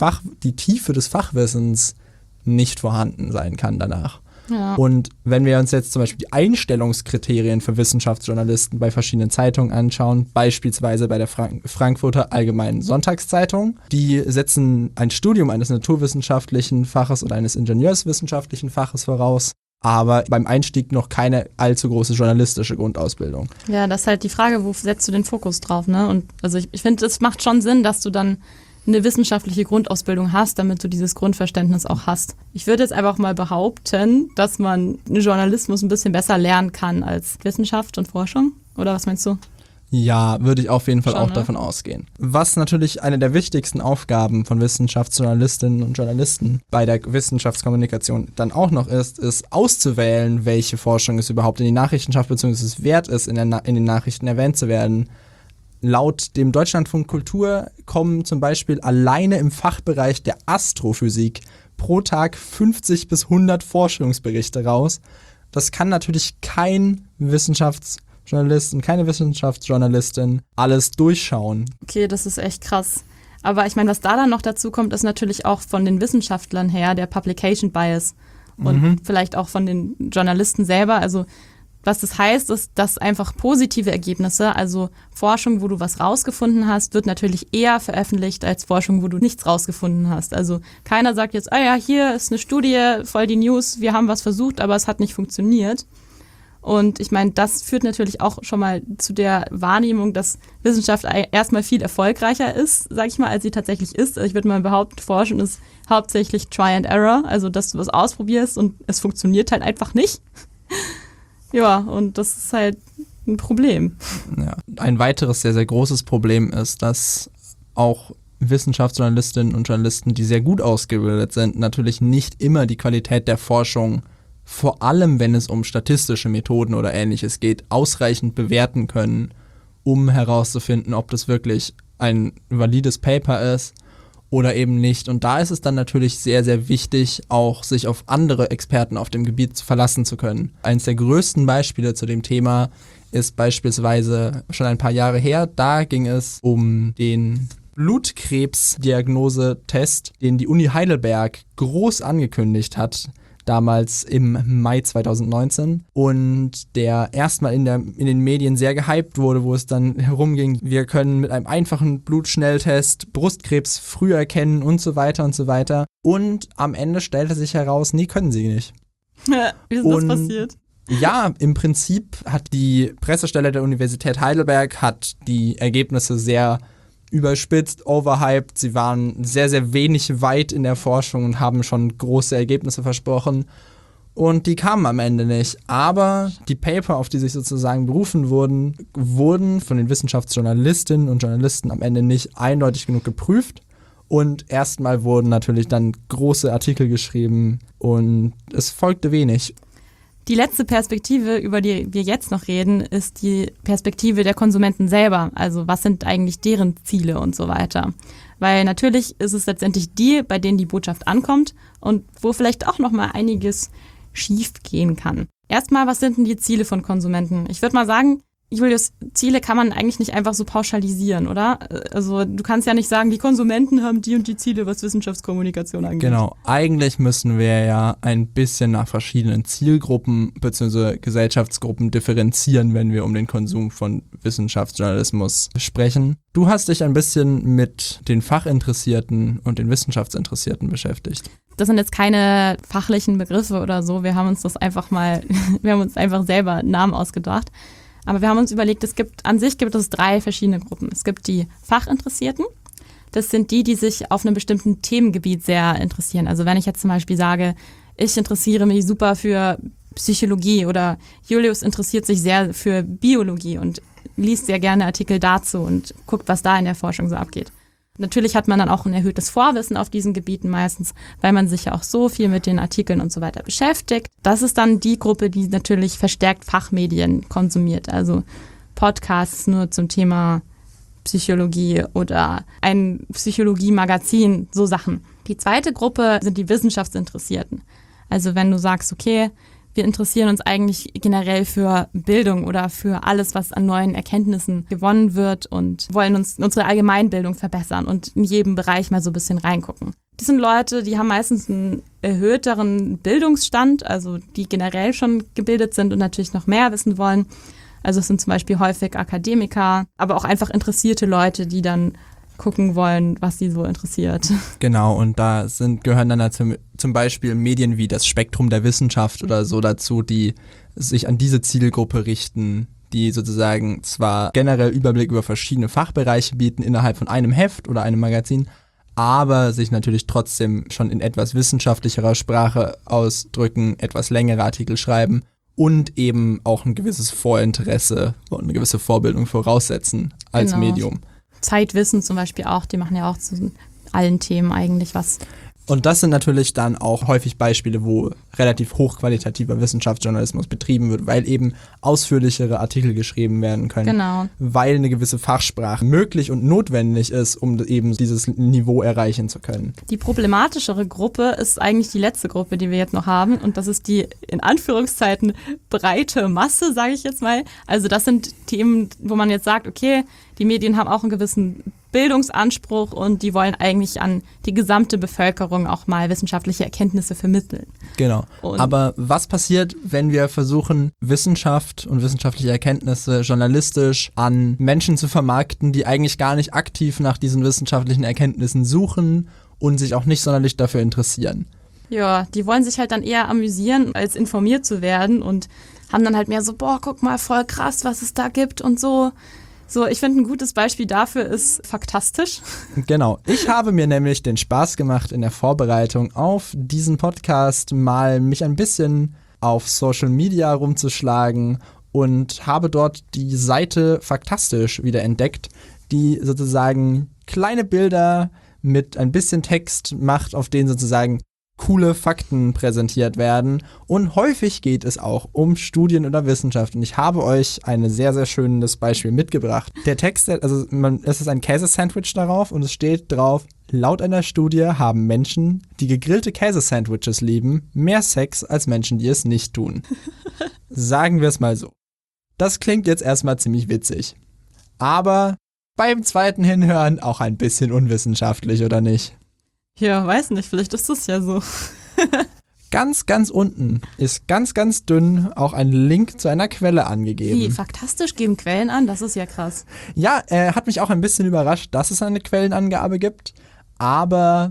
Tiefe des Fachwissens nicht vorhanden sein kann danach. Ja. Und wenn wir uns jetzt zum Beispiel die Einstellungskriterien für Wissenschaftsjournalisten bei verschiedenen Zeitungen anschauen, beispielsweise bei der Frankfurter Allgemeinen Sonntagszeitung, die setzen ein Studium eines naturwissenschaftlichen Faches oder eines ingenieurswissenschaftlichen Faches voraus, aber beim Einstieg noch keine allzu große journalistische Grundausbildung. Ja, das ist halt die Frage, wo setzt du den Fokus drauf, ne? Und also ich finde, es macht schon Sinn, dass du dann eine wissenschaftliche Grundausbildung hast, damit du dieses Grundverständnis auch hast. Ich würde jetzt einfach mal behaupten, dass man Journalismus ein bisschen besser lernen kann als Wissenschaft und Forschung. Oder was meinst du? Ja, würde ich auf jeden Fall Schon, auch ne? davon ausgehen. Was natürlich eine der wichtigsten Aufgaben von Wissenschaftsjournalistinnen und Journalisten bei der Wissenschaftskommunikation dann auch noch ist auszuwählen, welche Forschung es überhaupt in die Nachrichten schafft, beziehungsweise es wert ist, in den Nachrichten erwähnt zu werden. Laut dem Deutschlandfunk Kultur kommen zum Beispiel alleine im Fachbereich der Astrophysik pro Tag 50 bis 100 Forschungsberichte raus. Das kann natürlich kein Wissenschaftsjournalist und keine Wissenschaftsjournalistin alles durchschauen. Okay, das ist echt krass. Aber ich meine, was da dann noch dazu kommt, ist natürlich auch von den Wissenschaftlern her der Publication Bias und vielleicht auch von den Journalisten selber. Also Was das heißt, ist, dass einfach positive Ergebnisse, also Forschung, wo du was rausgefunden hast, wird natürlich eher veröffentlicht als Forschung, wo du nichts rausgefunden hast. Also keiner sagt jetzt, hier ist eine Studie, voll die News, wir haben was versucht, aber es hat nicht funktioniert. Und ich meine, das führt natürlich auch schon mal zu der Wahrnehmung, dass Wissenschaft erstmal viel erfolgreicher ist, sag ich mal, als sie tatsächlich ist. Ich würde mal behaupten, Forschen ist hauptsächlich Try and Error, also dass du was ausprobierst und es funktioniert halt einfach nicht. Ja, und das ist halt ein Problem. Ja. Ein weiteres sehr, sehr großes Problem ist, dass auch Wissenschaftsjournalistinnen und Journalisten, die sehr gut ausgebildet sind, natürlich nicht immer die Qualität der Forschung, vor allem wenn es um statistische Methoden oder Ähnliches geht, ausreichend bewerten können, um herauszufinden, ob das wirklich ein valides Paper ist oder eben nicht. Und da ist es dann natürlich sehr, sehr wichtig, auch sich auf andere Experten auf dem Gebiet verlassen zu können. Eines der größten Beispiele zu dem Thema ist beispielsweise schon ein paar Jahre her. Da ging es um den Blutkrebsdiagnosetest, den die Uni Heidelberg groß angekündigt hat, damals im Mai 2019 und der erstmal in den Medien sehr gehypt wurde, wo es dann herumging, wir können mit einem einfachen Blutschnelltest Brustkrebs früh erkennen und so weiter und so weiter. Und am Ende stellte sich heraus, nee, können sie nicht. Wie ist das passiert? Ja, im Prinzip hat die Pressestelle der Universität Heidelberg hat die Ergebnisse sehr überspitzt, overhyped. Sie waren sehr, sehr wenig weit in der Forschung und haben schon große Ergebnisse versprochen. Und die kamen am Ende nicht. Aber die Paper, auf die sich sozusagen berufen wurden von den Wissenschaftsjournalistinnen und Journalisten am Ende nicht eindeutig genug geprüft. Und erstmal wurden natürlich dann große Artikel geschrieben und es folgte wenig. Die letzte Perspektive, über die wir jetzt noch reden, ist die Perspektive der Konsumenten selber. Also was sind eigentlich deren Ziele und so weiter. Weil natürlich ist es letztendlich die, bei denen die Botschaft ankommt und wo vielleicht auch noch mal einiges schief gehen kann. Erstmal, was sind denn die Ziele von Konsumenten? Ich würde mal sagen, Julius, Ziele kann man eigentlich nicht einfach so pauschalisieren, oder? Also du kannst ja nicht sagen, die Konsumenten haben die und die Ziele, was Wissenschaftskommunikation angeht. Genau, eigentlich müssen wir ja ein bisschen nach verschiedenen Zielgruppen bzw. Gesellschaftsgruppen differenzieren, wenn wir um den Konsum von Wissenschaftsjournalismus sprechen. Du hast dich ein bisschen mit den Fachinteressierten und den Wissenschaftsinteressierten beschäftigt. Das sind jetzt keine fachlichen Begriffe oder so, wir haben uns einfach selber einen Namen ausgedacht. Aber wir haben uns überlegt, es gibt 3 verschiedene Gruppen. Es gibt die Fachinteressierten. Das sind die sich auf einem bestimmten Themengebiet sehr interessieren. Also wenn ich jetzt zum Beispiel sage, ich interessiere mich super für Psychologie oder Julius interessiert sich sehr für Biologie und liest sehr gerne Artikel dazu und guckt, was da in der Forschung so abgeht. Natürlich hat man dann auch ein erhöhtes Vorwissen auf diesen Gebieten meistens, weil man sich ja auch so viel mit den Artikeln und so weiter beschäftigt. Das ist dann die Gruppe, die natürlich verstärkt Fachmedien konsumiert, also Podcasts nur zum Thema Psychologie oder ein Psychologie-Magazin, so Sachen. Die zweite Gruppe sind die Wissenschaftsinteressierten. Also wenn du sagst, okay, wir interessieren uns eigentlich generell für Bildung oder für alles, was an neuen Erkenntnissen gewonnen wird und wollen uns unsere Allgemeinbildung verbessern und in jedem Bereich mal so ein bisschen reingucken. Das sind Leute, die haben meistens einen erhöhteren Bildungsstand, also die generell schon gebildet sind und natürlich noch mehr wissen wollen. Also es sind zum Beispiel häufig Akademiker, aber auch einfach interessierte Leute, die dann gucken wollen, was sie so interessiert. Genau, und da gehören dann zum Beispiel Medien wie das Spektrum der Wissenschaft oder so dazu, die sich an diese Zielgruppe richten, die sozusagen zwar generell Überblick über verschiedene Fachbereiche bieten innerhalb von einem Heft oder einem Magazin, aber sich natürlich trotzdem schon in etwas wissenschaftlicherer Sprache ausdrücken, etwas längere Artikel schreiben und eben auch ein gewisses Vorinteresse und eine gewisse Vorbildung voraussetzen als Medium. Zeitwissen zum Beispiel auch, die machen ja auch zu allen Themen eigentlich was. Und das sind natürlich dann auch häufig Beispiele, wo relativ hochqualitativer Wissenschaftsjournalismus betrieben wird, weil eben ausführlichere Artikel geschrieben werden können. Genau. Weil eine gewisse Fachsprache möglich und notwendig ist, um eben dieses Niveau erreichen zu können. Die problematischere Gruppe ist eigentlich die letzte Gruppe, die wir jetzt noch haben. Und das ist die, in Anführungszeiten, breite Masse, sage ich jetzt mal. Also das sind Themen, wo man jetzt sagt, okay, die Medien haben auch einen gewissen Bildungsanspruch und die wollen eigentlich an die gesamte Bevölkerung auch mal wissenschaftliche Erkenntnisse vermitteln. Genau. Aber was passiert, wenn wir versuchen, Wissenschaft und wissenschaftliche Erkenntnisse journalistisch an Menschen zu vermarkten, die eigentlich gar nicht aktiv nach diesen wissenschaftlichen Erkenntnissen suchen und sich auch nicht sonderlich dafür interessieren? Ja, die wollen sich halt dann eher amüsieren, als informiert zu werden und haben dann halt mehr so, boah, guck mal, voll krass, was es da gibt und so. So, ich finde, ein gutes Beispiel dafür ist Faktastisch. Genau. Ich habe mir nämlich den Spaß gemacht, in der Vorbereitung auf diesen Podcast mal mich ein bisschen auf Social Media rumzuschlagen und habe dort die Seite Faktastisch wieder entdeckt, die sozusagen kleine Bilder mit ein bisschen Text macht, auf denen sozusagen coole Fakten präsentiert werden und häufig geht es auch um Studien oder Wissenschaft und ich habe euch ein sehr, sehr schönes Beispiel mitgebracht. Der Text, also es ist ein Käsesandwich darauf und es steht drauf, laut einer Studie haben Menschen, die gegrillte Käsesandwiches lieben, mehr Sex als Menschen, die es nicht tun. Sagen wir es mal so. Das klingt jetzt erstmal ziemlich witzig, aber beim zweiten Hinhören auch ein bisschen unwissenschaftlich, oder nicht? Ja, weiß nicht, vielleicht ist das ja so. Ganz, ganz unten ist ganz, ganz dünn auch ein Link zu einer Quelle angegeben. Wie, Faktastisch geben Quellen an? Das ist ja krass. Ja, hat mich auch ein bisschen überrascht, dass es eine Quellenangabe gibt, aber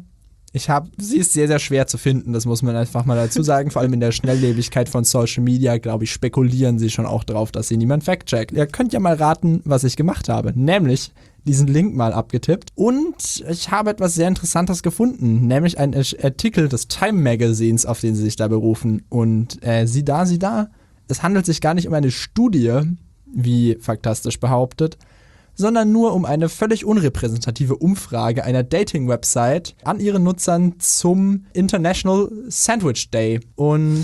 sie ist sehr, sehr schwer zu finden, das muss man einfach mal dazu sagen. Vor allem in der Schnelllebigkeit von Social Media, glaube ich, spekulieren sie schon auch drauf, dass sie niemand fact-checkt. Ihr könnt ja mal raten, was ich gemacht habe, nämlich diesen Link mal abgetippt und ich habe etwas sehr Interessantes gefunden, nämlich einen Artikel des Time Magazins, auf den sie sich da berufen und sieh da, es handelt sich gar nicht um eine Studie, wie Faktastisch behauptet, sondern nur um eine völlig unrepräsentative Umfrage einer Dating-Website an ihren Nutzern zum International Sandwich Day und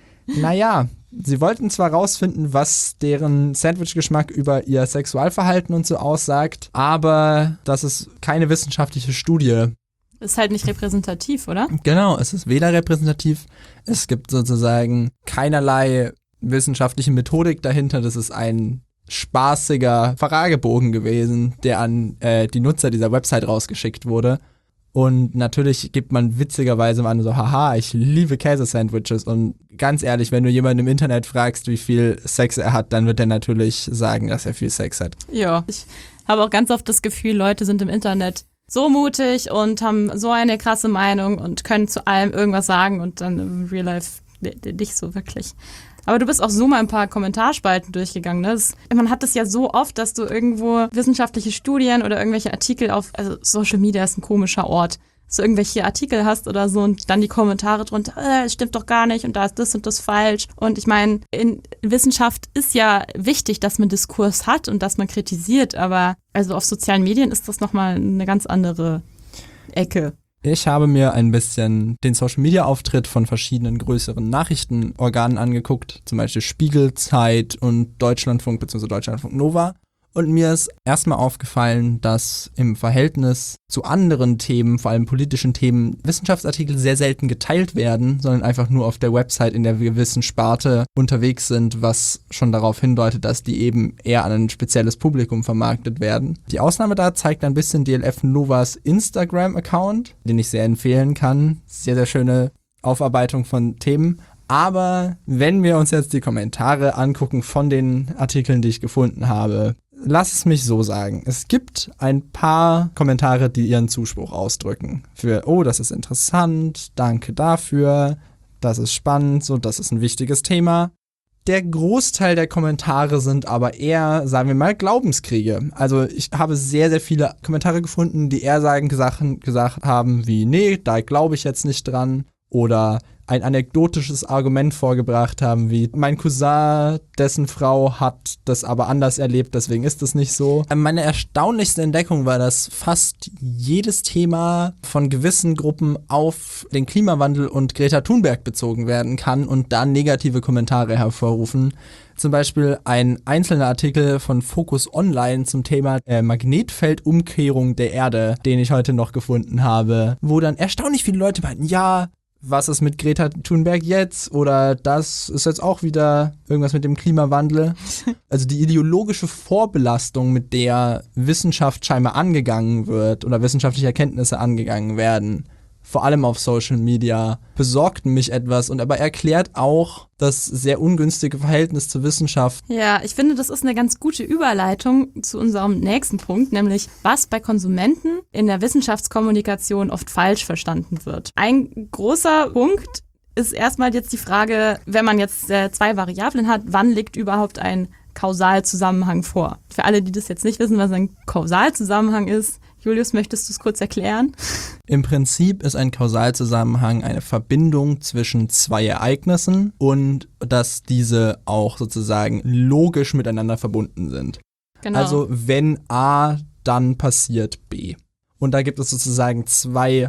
naja, sie wollten zwar rausfinden, was deren Sandwich-Geschmack über ihr Sexualverhalten und so aussagt, aber das ist keine wissenschaftliche Studie. Ist halt nicht repräsentativ, oder? Genau, es ist weder repräsentativ, es gibt sozusagen keinerlei wissenschaftliche Methodik dahinter, das ist ein spaßiger Fragebogen gewesen, der an die Nutzer dieser Website rausgeschickt wurde. Und natürlich gibt man witzigerweise mal so, haha, ich liebe Käsesandwiches. Und ganz ehrlich, wenn du jemanden im Internet fragst, wie viel Sex er hat, dann wird er natürlich sagen, dass er viel Sex hat. Ja, ich habe auch ganz oft das Gefühl, Leute sind im Internet so mutig und haben so eine krasse Meinung und können zu allem irgendwas sagen und dann im Real Life nicht so wirklich. Aber du bist auch so mal ein paar Kommentarspalten durchgegangen. Ne? Man hat das ja so oft, dass du irgendwo wissenschaftliche Studien oder irgendwelche Artikel also Social Media ist ein komischer Ort, so irgendwelche Artikel hast oder so und dann die Kommentare drunter, es stimmt doch gar nicht und da ist das und das falsch. Und ich meine, in Wissenschaft ist ja wichtig, dass man Diskurs hat und dass man kritisiert, aber also auf sozialen Medien ist das nochmal eine ganz andere Ecke. Ich habe mir ein bisschen den Social-Media-Auftritt von verschiedenen größeren Nachrichtenorganen angeguckt, zum Beispiel Spiegel, Zeit und Deutschlandfunk bzw. Deutschlandfunk Nova. Und mir ist erstmal aufgefallen, dass im Verhältnis zu anderen Themen, vor allem politischen Themen, Wissenschaftsartikel sehr selten geteilt werden, sondern einfach nur auf der Website in der gewissen Sparte unterwegs sind, was schon darauf hindeutet, dass die eben eher an ein spezielles Publikum vermarktet werden. Die Ausnahme da zeigt ein bisschen DLF Novas Instagram-Account, den ich sehr empfehlen kann. Sehr, sehr schöne Aufarbeitung von Themen. Aber wenn wir uns jetzt die Kommentare angucken von den Artikeln, die ich gefunden habe, lass es mich so sagen. Es gibt ein paar Kommentare, die ihren Zuspruch ausdrücken. Für, oh, das ist interessant, danke dafür, das ist spannend, so, das ist ein wichtiges Thema. Der Großteil der Kommentare sind aber eher, sagen wir mal, Glaubenskriege. Also ich habe sehr, sehr viele Kommentare gefunden, die eher gesagt haben wie, nee, da glaube ich jetzt nicht dran. Oder ein anekdotisches Argument vorgebracht haben, wie mein Cousin, dessen Frau hat das aber anders erlebt, deswegen ist es nicht so. Meine erstaunlichste Entdeckung war, dass fast jedes Thema von gewissen Gruppen auf den Klimawandel und Greta Thunberg bezogen werden kann und da negative Kommentare hervorrufen. Zum Beispiel ein einzelner Artikel von Focus Online zum Thema Magnetfeldumkehrung der Erde, den ich heute noch gefunden habe, wo dann erstaunlich viele Leute meinten, ja, was ist mit Greta Thunberg jetzt? Oder das ist jetzt auch wieder irgendwas mit dem Klimawandel. Also die ideologische Vorbelastung, mit der Wissenschaft scheinbar angegangen wird oder wissenschaftliche Erkenntnisse angegangen werden, vor allem auf Social Media, besorgt mich etwas und aber erklärt auch das sehr ungünstige Verhältnis zur Wissenschaft. Ja, ich finde, das ist eine ganz gute Überleitung zu unserem nächsten Punkt, nämlich was bei Konsumenten in der Wissenschaftskommunikation oft falsch verstanden wird. Ein großer Punkt ist erstmal jetzt die Frage, wenn man jetzt 2 Variablen hat, wann liegt überhaupt ein Kausalzusammenhang vor? Für alle, die das jetzt nicht wissen, was ein Kausalzusammenhang ist, Julius, möchtest du es kurz erklären? Im Prinzip ist ein Kausalzusammenhang eine Verbindung zwischen 2 Ereignissen und dass diese auch sozusagen logisch miteinander verbunden sind. Genau. Also wenn A, dann passiert B. Und da gibt es sozusagen 2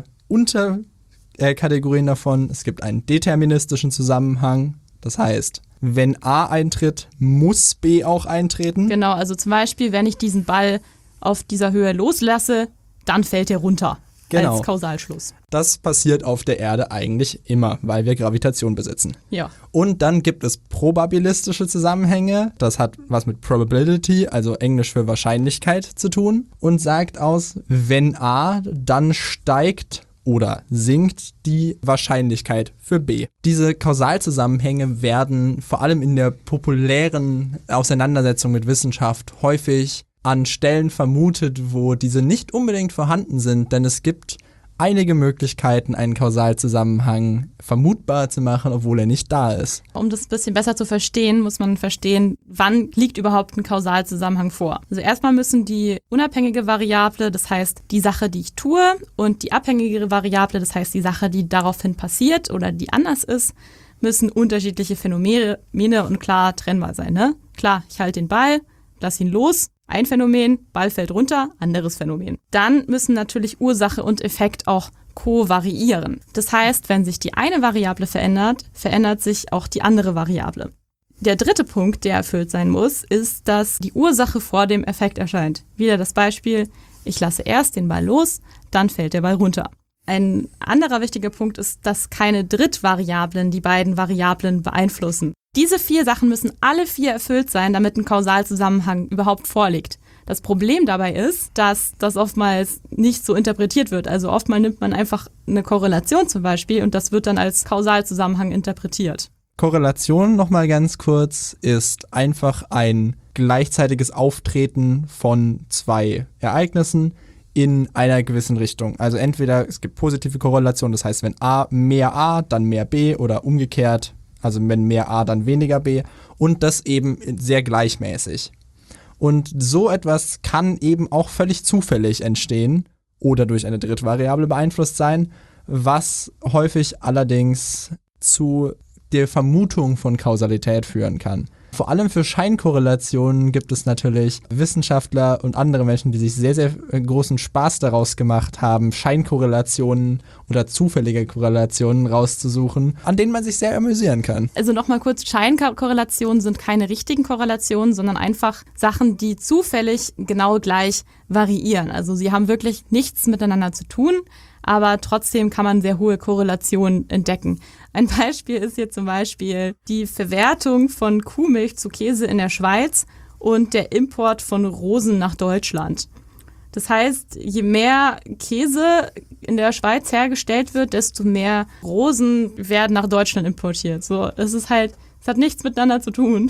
Unterkategorien davon. Es gibt einen deterministischen Zusammenhang, das heißt, wenn A eintritt, muss B auch eintreten. Genau, also zum Beispiel, wenn ich diesen Ball auf dieser Höhe loslasse, dann fällt er runter. Genau. Als Kausalschluss. Das passiert auf der Erde eigentlich immer, weil wir Gravitation besitzen. Ja. Und dann gibt es probabilistische Zusammenhänge. Das hat was mit Probability, also Englisch für Wahrscheinlichkeit, zu tun. Und sagt aus, wenn A, dann steigt oder sinkt die Wahrscheinlichkeit für B. Diese Kausalzusammenhänge werden vor allem in der populären Auseinandersetzung mit Wissenschaft häufig an Stellen vermutet, wo diese nicht unbedingt vorhanden sind, denn es gibt einige Möglichkeiten, einen Kausalzusammenhang vermutbar zu machen, obwohl er nicht da ist. Um das ein bisschen besser zu verstehen, muss man verstehen, wann liegt überhaupt ein Kausalzusammenhang vor. Also erstmal müssen die unabhängige Variable, das heißt die Sache, die ich tue, und die abhängige Variable, das heißt die Sache, die daraufhin passiert oder die anders ist, müssen unterschiedliche Phänomene und klar trennbar sein. Ne? Klar, ich halte den Ball, lass ihn los. Ein Phänomen, Ball fällt runter, anderes Phänomen. Dann müssen natürlich Ursache und Effekt auch kovariieren. Das heißt, wenn sich die eine Variable verändert, verändert sich auch die andere Variable. Der dritte Punkt, der erfüllt sein muss, ist, dass die Ursache vor dem Effekt erscheint. Wieder das Beispiel, ich lasse erst den Ball los, dann fällt der Ball runter. Ein anderer wichtiger Punkt ist, dass keine Drittvariablen die beiden Variablen beeinflussen. Diese 4 Sachen müssen alle 4 erfüllt sein, damit ein Kausalzusammenhang überhaupt vorliegt. Das Problem dabei ist, dass das oftmals nicht so interpretiert wird. Also oftmals nimmt man einfach eine Korrelation zum Beispiel und das wird dann als Kausalzusammenhang interpretiert. Korrelation, nochmal ganz kurz, ist einfach ein gleichzeitiges Auftreten von 2 Ereignissen in einer gewissen Richtung. Also entweder es gibt positive Korrelation, das heißt, wenn A, dann mehr B oder umgekehrt. Also wenn mehr A, dann weniger B und das eben sehr gleichmäßig. Und so etwas kann eben auch völlig zufällig entstehen oder durch eine Drittvariable beeinflusst sein, was häufig allerdings zu der Vermutung von Kausalität führen kann. Vor allem für Scheinkorrelationen gibt es natürlich Wissenschaftler und andere Menschen, die sich sehr, sehr großen Spaß daraus gemacht haben, Scheinkorrelationen oder zufällige Korrelationen rauszusuchen, an denen man sich sehr amüsieren kann. Also nochmal kurz, Scheinkorrelationen sind keine richtigen Korrelationen, sondern einfach Sachen, die zufällig genau gleich variieren. Also sie haben wirklich nichts miteinander zu tun, aber trotzdem kann man sehr hohe Korrelationen entdecken. Ein Beispiel ist hier zum Beispiel die Verwertung von Kuhmilch zu Käse in der Schweiz und der Import von Rosen nach Deutschland. Das heißt, je mehr Käse in der Schweiz hergestellt wird, desto mehr Rosen werden nach Deutschland importiert. So, es hat nichts miteinander zu tun.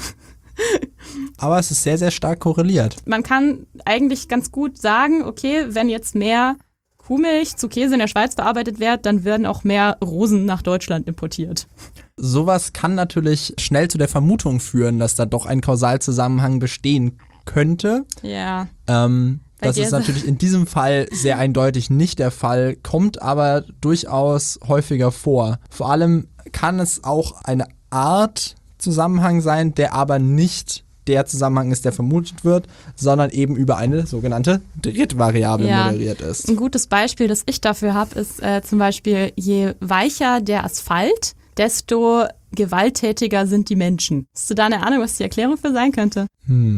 Aber es ist sehr, sehr stark korreliert. Man kann eigentlich ganz gut sagen, okay, wenn jetzt mehr Kuhmilch zu Käse in der Schweiz verarbeitet wird, dann werden auch mehr Rosen nach Deutschland importiert. Sowas kann natürlich schnell zu der Vermutung führen, dass da doch ein Kausalzusammenhang bestehen könnte. Ja. Das ist natürlich in diesem Fall sehr eindeutig nicht der Fall, kommt aber durchaus häufiger vor. Vor allem kann es auch eine Art Zusammenhang sein, der aber nicht der Zusammenhang ist, der vermutet wird, sondern eben über eine sogenannte Drittvariable moderiert ist. Ein gutes Beispiel, das ich dafür habe, ist zum Beispiel, je weicher der Asphalt, desto gewalttätiger sind die Menschen. Hast du da eine Ahnung, was die Erklärung für sein könnte?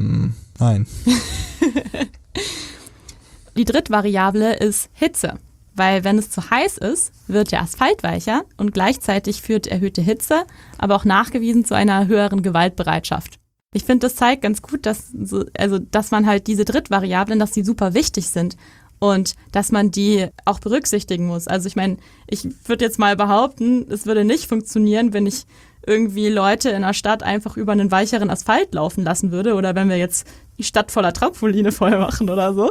Nein. Die Drittvariable ist Hitze. Weil wenn es zu heiß ist, wird der Asphalt weicher und gleichzeitig führt erhöhte Hitze, aber auch nachgewiesen zu einer höheren Gewaltbereitschaft. Ich finde, das zeigt ganz gut, dass man halt diese Drittvariablen, dass die super wichtig sind und dass man die auch berücksichtigen muss. Also ich meine, ich würde jetzt mal behaupten, es würde nicht funktionieren, wenn ich irgendwie Leute in der Stadt einfach über einen weicheren Asphalt laufen lassen würde oder wenn wir jetzt die Stadt voller Trampoline voll machen oder so,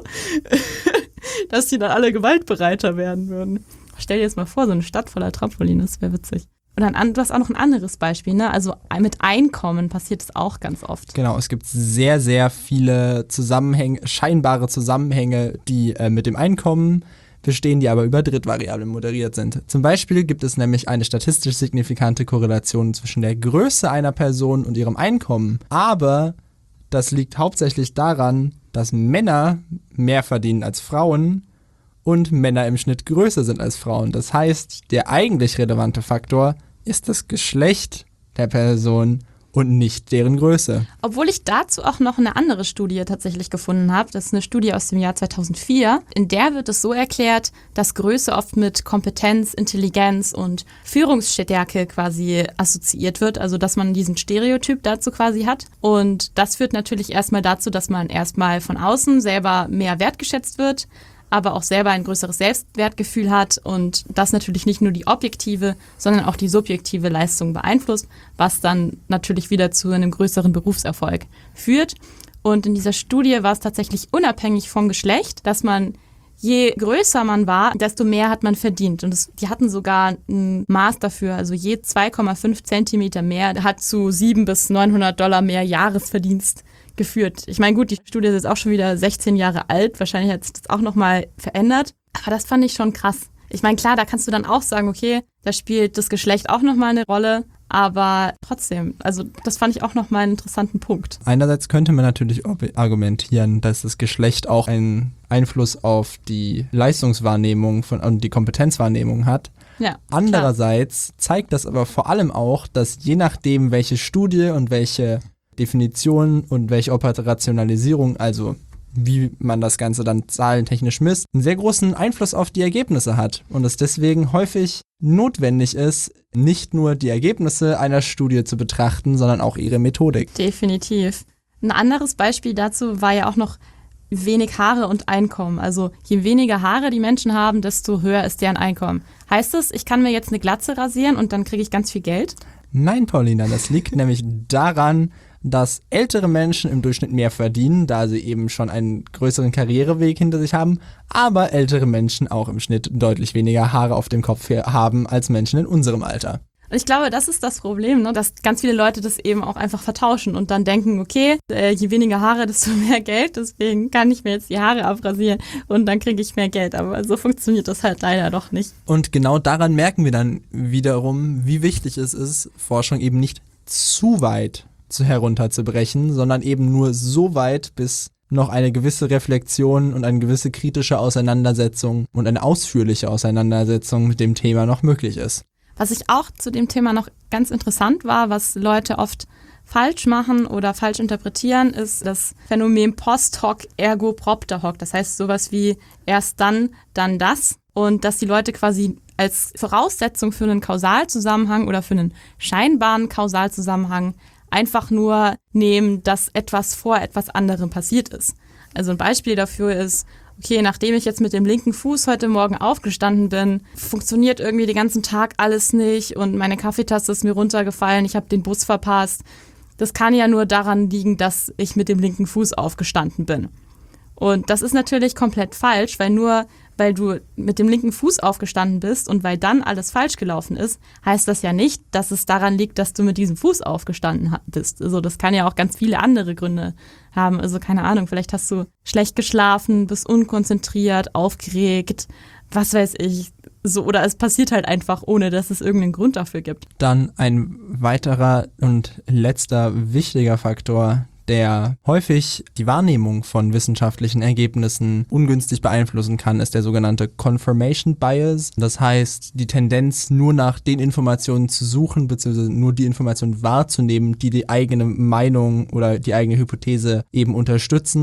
dass die dann alle gewaltbereiter werden würden. Stell dir jetzt mal vor, so eine Stadt voller Trampoline, das wäre witzig. Und dann, du hast auch noch ein anderes Beispiel, ne? Also mit Einkommen passiert es auch ganz oft. Genau, es gibt sehr, sehr viele scheinbare Zusammenhänge, die mit dem Einkommen bestehen, die aber über Drittvariablen moderiert sind. Zum Beispiel gibt es nämlich eine statistisch signifikante Korrelation zwischen der Größe einer Person und ihrem Einkommen. Aber das liegt hauptsächlich daran, dass Männer mehr verdienen als Frauen und Männer im Schnitt größer sind als Frauen. Das heißt, der eigentlich relevante Faktor ist das Geschlecht der Person und nicht deren Größe. Obwohl ich dazu auch noch eine andere Studie tatsächlich gefunden habe. Das ist eine Studie aus dem Jahr 2004. In der wird es so erklärt, dass Größe oft mit Kompetenz, Intelligenz und Führungsstärke quasi assoziiert wird. Also dass man diesen Stereotyp dazu quasi hat. Und das führt natürlich erstmal dazu, dass man erstmal von außen selber mehr wertgeschätzt wird, aber auch selber ein größeres Selbstwertgefühl hat und das natürlich nicht nur die objektive, sondern auch die subjektive Leistung beeinflusst, was dann natürlich wieder zu einem größeren Berufserfolg führt. Und in dieser Studie war es tatsächlich unabhängig vom Geschlecht, dass man, je größer man war, desto mehr hat man verdient. Und die hatten sogar ein Maß dafür, also je 2,5 Zentimeter mehr hat zu $700 bis $900 mehr Jahresverdienst geführt. Ich meine, gut, die Studie ist jetzt auch schon wieder 16 Jahre alt. Wahrscheinlich hat sich das auch nochmal verändert. Aber das fand ich schon krass. Ich meine, klar, da kannst du dann auch sagen, okay, da spielt das Geschlecht auch nochmal eine Rolle. Aber trotzdem, also das fand ich auch nochmal einen interessanten Punkt. Einerseits könnte man natürlich argumentieren, dass das Geschlecht auch einen Einfluss auf die Leistungswahrnehmung und die Kompetenzwahrnehmung hat. Ja, andererseits zeigt das aber vor allem auch, dass je nachdem, welche Studie und welche Definition und welche Operationalisierung, also wie man das Ganze dann zahlentechnisch misst, einen sehr großen Einfluss auf die Ergebnisse hat und es deswegen häufig notwendig ist, nicht nur die Ergebnisse einer Studie zu betrachten, sondern auch ihre Methodik. Definitiv. Ein anderes Beispiel dazu war ja auch noch wenig Haare und Einkommen. Also je weniger Haare die Menschen haben, desto höher ist deren Einkommen. Heißt das, ich kann mir jetzt eine Glatze rasieren und dann kriege ich ganz viel Geld? Nein, Paulina, das liegt nämlich daran, dass ältere Menschen im Durchschnitt mehr verdienen, da sie eben schon einen größeren Karriereweg hinter sich haben, aber ältere Menschen auch im Schnitt deutlich weniger Haare auf dem Kopf haben als Menschen in unserem Alter. Und ich glaube, das ist das Problem, ne? Dass ganz viele Leute das eben auch einfach vertauschen und dann denken, okay, je weniger Haare, desto mehr Geld, deswegen kann ich mir jetzt die Haare abrasieren und dann kriege ich mehr Geld. Aber so funktioniert das halt leider doch nicht. Und genau daran merken wir dann wiederum, wie wichtig es ist, Forschung eben nicht zu weit herunterzubrechen, sondern eben nur so weit, bis noch eine gewisse Reflexion und eine gewisse kritische Auseinandersetzung und eine ausführliche Auseinandersetzung mit dem Thema noch möglich ist. Was ich auch zu dem Thema noch ganz interessant war, was Leute oft falsch machen oder falsch interpretieren, ist das Phänomen Post hoc ergo propter hoc. Das heißt sowas wie erst dann das. Und dass die Leute quasi als Voraussetzung für einen Kausalzusammenhang oder für einen scheinbaren Kausalzusammenhang einfach nur nehmen, dass etwas vor etwas anderem passiert ist. Also ein Beispiel dafür ist, okay, nachdem ich jetzt mit dem linken Fuß heute Morgen aufgestanden bin, funktioniert irgendwie den ganzen Tag alles nicht und meine Kaffeetasse ist mir runtergefallen, ich habe den Bus verpasst. Das kann ja nur daran liegen, dass ich mit dem linken Fuß aufgestanden bin. Und das ist natürlich komplett falsch, weil du mit dem linken Fuß aufgestanden bist und weil dann alles falsch gelaufen ist, heißt das ja nicht, dass es daran liegt, dass du mit diesem Fuß aufgestanden bist. Also das kann ja auch ganz viele andere Gründe haben. Also keine Ahnung, vielleicht hast du schlecht geschlafen, bist unkonzentriert, aufgeregt, was weiß ich. So, oder es passiert halt einfach, ohne dass es irgendeinen Grund dafür gibt. Dann ein weiterer und letzter wichtiger Faktor, der häufig die Wahrnehmung von wissenschaftlichen Ergebnissen ungünstig beeinflussen kann, ist der sogenannte Confirmation Bias. Das heißt, die Tendenz, nur nach den Informationen zu suchen, beziehungsweise nur die Informationen wahrzunehmen, die die eigene Meinung oder die eigene Hypothese eben unterstützen.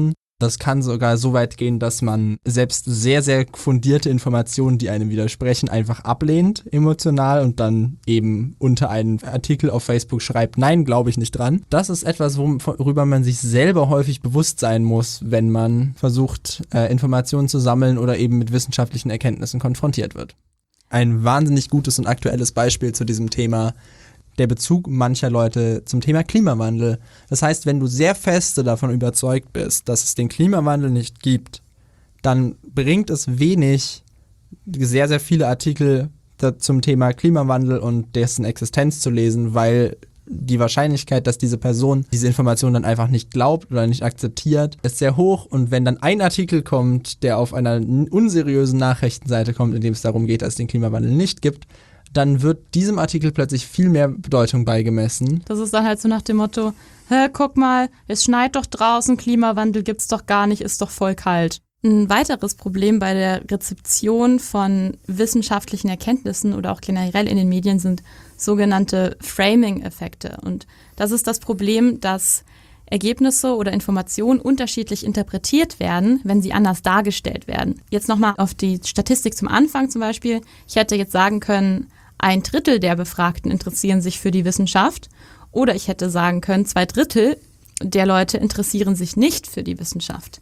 Das kann sogar so weit gehen, dass man selbst sehr, sehr fundierte Informationen, die einem widersprechen, einfach ablehnt, emotional, und dann eben unter einen Artikel auf Facebook schreibt, nein, glaube ich nicht dran. Das ist etwas, worüber man sich selber häufig bewusst sein muss, wenn man versucht, Informationen zu sammeln oder eben mit wissenschaftlichen Erkenntnissen konfrontiert wird. Ein wahnsinnig gutes und aktuelles Beispiel zu diesem Thema: der Bezug mancher Leute zum Thema Klimawandel. Das heißt, wenn du sehr feste davon überzeugt bist, dass es den Klimawandel nicht gibt, dann bringt es wenig, sehr, sehr viele Artikel zum Thema Klimawandel und dessen Existenz zu lesen, weil die Wahrscheinlichkeit, dass diese Person diese Information dann einfach nicht glaubt oder nicht akzeptiert, ist sehr hoch. Und wenn dann ein Artikel kommt, der auf einer unseriösen Nachrichtenseite kommt, in dem es darum geht, dass es den Klimawandel nicht gibt, dann wird diesem Artikel plötzlich viel mehr Bedeutung beigemessen. Das ist dann halt so nach dem Motto, guck mal, es schneit doch draußen, Klimawandel gibt's doch gar nicht, ist doch voll kalt. Ein weiteres Problem bei der Rezeption von wissenschaftlichen Erkenntnissen oder auch generell in den Medien sind sogenannte Framing-Effekte. Und das ist das Problem, dass Ergebnisse oder Informationen unterschiedlich interpretiert werden, wenn sie anders dargestellt werden. Jetzt nochmal auf die Statistik zum Anfang zum Beispiel. Ich hätte jetzt sagen können, 1/3 der Befragten interessieren sich für die Wissenschaft, oder ich hätte sagen können, 2/3 der Leute interessieren sich nicht für die Wissenschaft.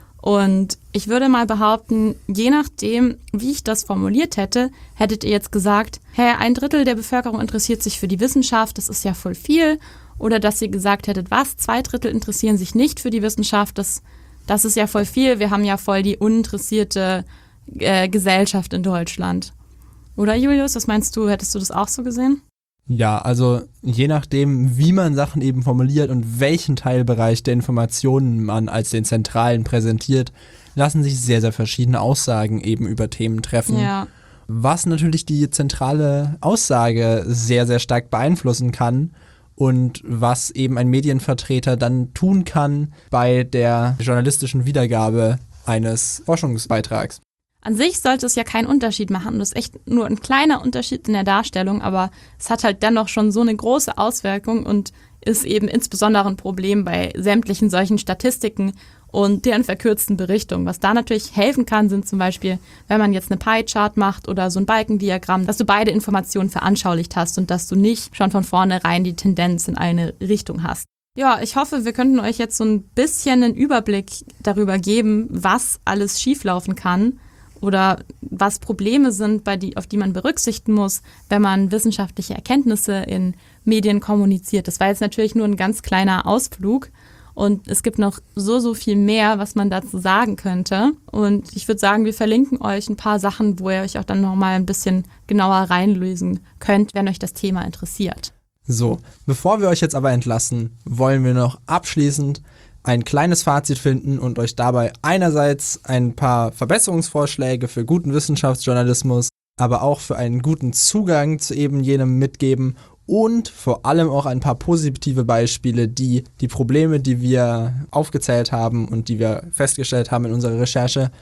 Und ich würde mal behaupten, je nachdem, wie ich das formuliert hätte, hättet ihr jetzt gesagt, 1/3 der Bevölkerung interessiert sich für die Wissenschaft, das ist ja voll viel. Oder dass ihr gesagt hättet, was, 2/3 interessieren sich nicht für die Wissenschaft, das ist ja voll viel, wir haben ja voll die uninteressierte Gesellschaft in Deutschland. Oder Julius, was meinst du, hättest du das auch so gesehen? Ja, also je nachdem, wie man Sachen eben formuliert und welchen Teilbereich der Informationen man als den zentralen präsentiert, lassen sich sehr, sehr verschiedene Aussagen eben über Themen treffen. Ja. Was natürlich die zentrale Aussage sehr, sehr stark beeinflussen kann und was eben ein Medienvertreter dann tun kann bei der journalistischen Wiedergabe eines Forschungsbeitrags. An sich sollte es ja keinen Unterschied machen. Das ist echt nur ein kleiner Unterschied in der Darstellung, aber es hat halt dennoch schon so eine große Auswirkung und ist eben insbesondere ein Problem bei sämtlichen solchen Statistiken und deren verkürzten Berichtungen. Was da natürlich helfen kann, sind zum Beispiel, wenn man jetzt eine Pie-Chart macht oder so ein Balkendiagramm, dass du beide Informationen veranschaulicht hast und dass du nicht schon von vornherein die Tendenz in eine Richtung hast. Ja, ich hoffe, wir könnten euch jetzt so ein bisschen einen Überblick darüber geben, was alles schieflaufen kann oder was Probleme sind, auf die man berücksichtigen muss, wenn man wissenschaftliche Erkenntnisse in Medien kommuniziert. Das war jetzt natürlich nur ein ganz kleiner Ausflug und es gibt noch so viel mehr, was man dazu sagen könnte. Und ich würde sagen, wir verlinken euch ein paar Sachen, wo ihr euch auch dann nochmal ein bisschen genauer reinlesen könnt, wenn euch das Thema interessiert. So, bevor wir euch jetzt aber entlassen, wollen wir noch abschließend ein kleines Fazit finden und euch dabei einerseits ein paar Verbesserungsvorschläge für guten Wissenschaftsjournalismus, aber auch für einen guten Zugang zu eben jenem mitgeben und vor allem auch ein paar positive Beispiele, die die Probleme, die wir aufgezählt haben und die wir festgestellt haben in unserer Recherche,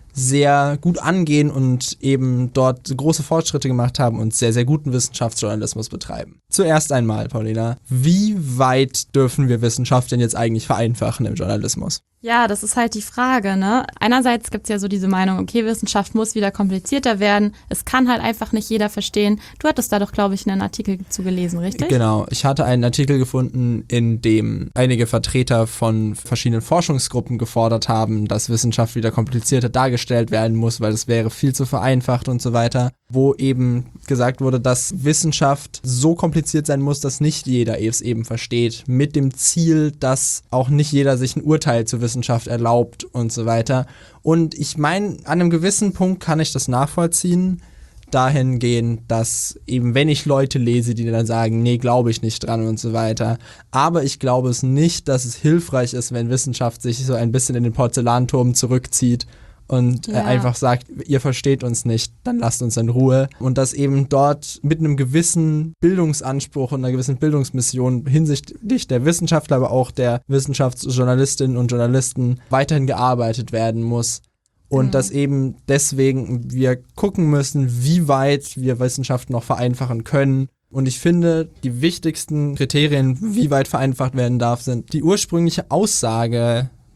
sehr gut angehen und eben dort große Fortschritte gemacht haben und sehr, sehr guten Wissenschaftsjournalismus betreiben. Zuerst einmal, Paulina, wie weit dürfen wir Wissenschaft denn jetzt eigentlich vereinfachen im Journalismus? Ja, das ist halt die Frage, ne? Einerseits gibt's ja so diese Meinung, okay, Wissenschaft muss wieder komplizierter werden. Es kann halt einfach nicht jeder verstehen. Du hattest da doch, glaube ich, einen Artikel zu gelesen, richtig? Genau. Ich hatte einen Artikel gefunden, in dem einige Vertreter von verschiedenen Forschungsgruppen gefordert haben, dass Wissenschaft wieder komplizierter dargestellt werden muss, weil es wäre viel zu vereinfacht und so weiter. Wo eben gesagt wurde, dass Wissenschaft so kompliziert sein muss, dass nicht jeder es eben versteht. Mit dem Ziel, dass auch nicht jeder sich ein Urteil zu Wissenschaft erlaubt und so weiter. Und ich meine, an einem gewissen Punkt kann ich das nachvollziehen, dahingehend, dass eben wenn ich Leute lese, die dann sagen, nee, glaube ich nicht dran und so weiter. Aber ich glaube es nicht, dass es hilfreich ist, wenn Wissenschaft sich so ein bisschen in den Porzellanturm zurückzieht und einfach sagt, ihr versteht uns nicht, dann lasst uns in Ruhe. Und dass eben dort mit einem gewissen Bildungsanspruch und einer gewissen Bildungsmission hinsichtlich der Wissenschaftler, aber auch der Wissenschaftsjournalistinnen und Journalisten weiterhin gearbeitet werden muss. Und dass eben deswegen wir gucken müssen, wie weit wir Wissenschaft noch vereinfachen können. Und ich finde, die wichtigsten Kriterien, wie weit vereinfacht werden darf, sind die ursprüngliche Aussage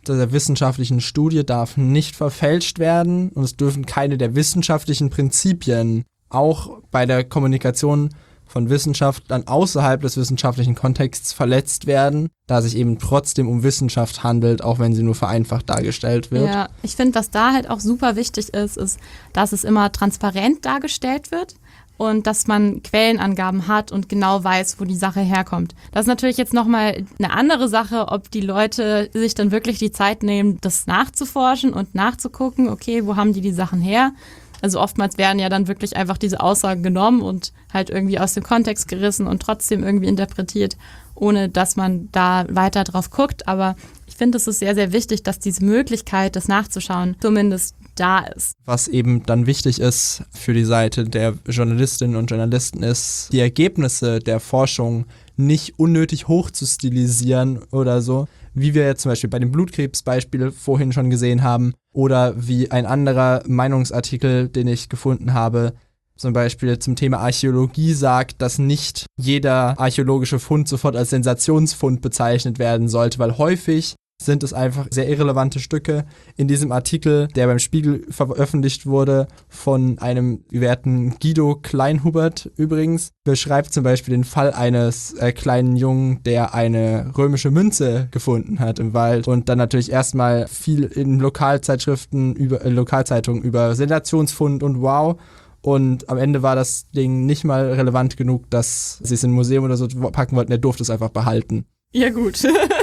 der wissenschaftlichen Studie darf nicht verfälscht werden und es dürfen keine der wissenschaftlichen Prinzipien auch bei der Kommunikation von Wissenschaft dann außerhalb des wissenschaftlichen Kontexts verletzt werden, da sich eben trotzdem um Wissenschaft handelt, auch wenn sie nur vereinfacht dargestellt wird. Ja, ich finde, was da halt auch super wichtig ist, dass es immer transparent dargestellt wird und dass man Quellenangaben hat und genau weiß, wo die Sache herkommt. Das ist natürlich jetzt nochmal eine andere Sache, ob die Leute sich dann wirklich die Zeit nehmen, das nachzuforschen und nachzugucken, okay, wo haben die Sachen her? Also oftmals werden ja dann wirklich einfach diese Aussagen genommen und halt irgendwie aus dem Kontext gerissen und trotzdem irgendwie interpretiert, ohne dass man da weiter drauf guckt. Aber ich finde, es ist sehr, sehr wichtig, dass diese Möglichkeit, das nachzuschauen, zumindest da ist. Was eben dann wichtig ist für die Seite der Journalistinnen und Journalisten ist, die Ergebnisse der Forschung nicht unnötig hoch zu stilisieren oder so, wie wir jetzt zum Beispiel bei dem Blutkrebsbeispiel vorhin schon gesehen haben oder wie ein anderer Meinungsartikel, den ich gefunden habe, zum Beispiel zum Thema Archäologie sagt, dass nicht jeder archäologische Fund sofort als Sensationsfund bezeichnet werden sollte, weil häufig sind es einfach sehr irrelevante Stücke. In diesem Artikel, der beim Spiegel veröffentlicht wurde, von einem werten Guido Kleinhubert übrigens, beschreibt zum Beispiel den Fall eines kleinen Jungen, der eine römische Münze gefunden hat im Wald und dann natürlich erstmal viel in Lokalzeitungen über Sensationsfund und wow. Und am Ende war das Ding nicht mal relevant genug, dass sie es in ein Museum oder so packen wollten. Er durfte es einfach behalten. Ja, gut.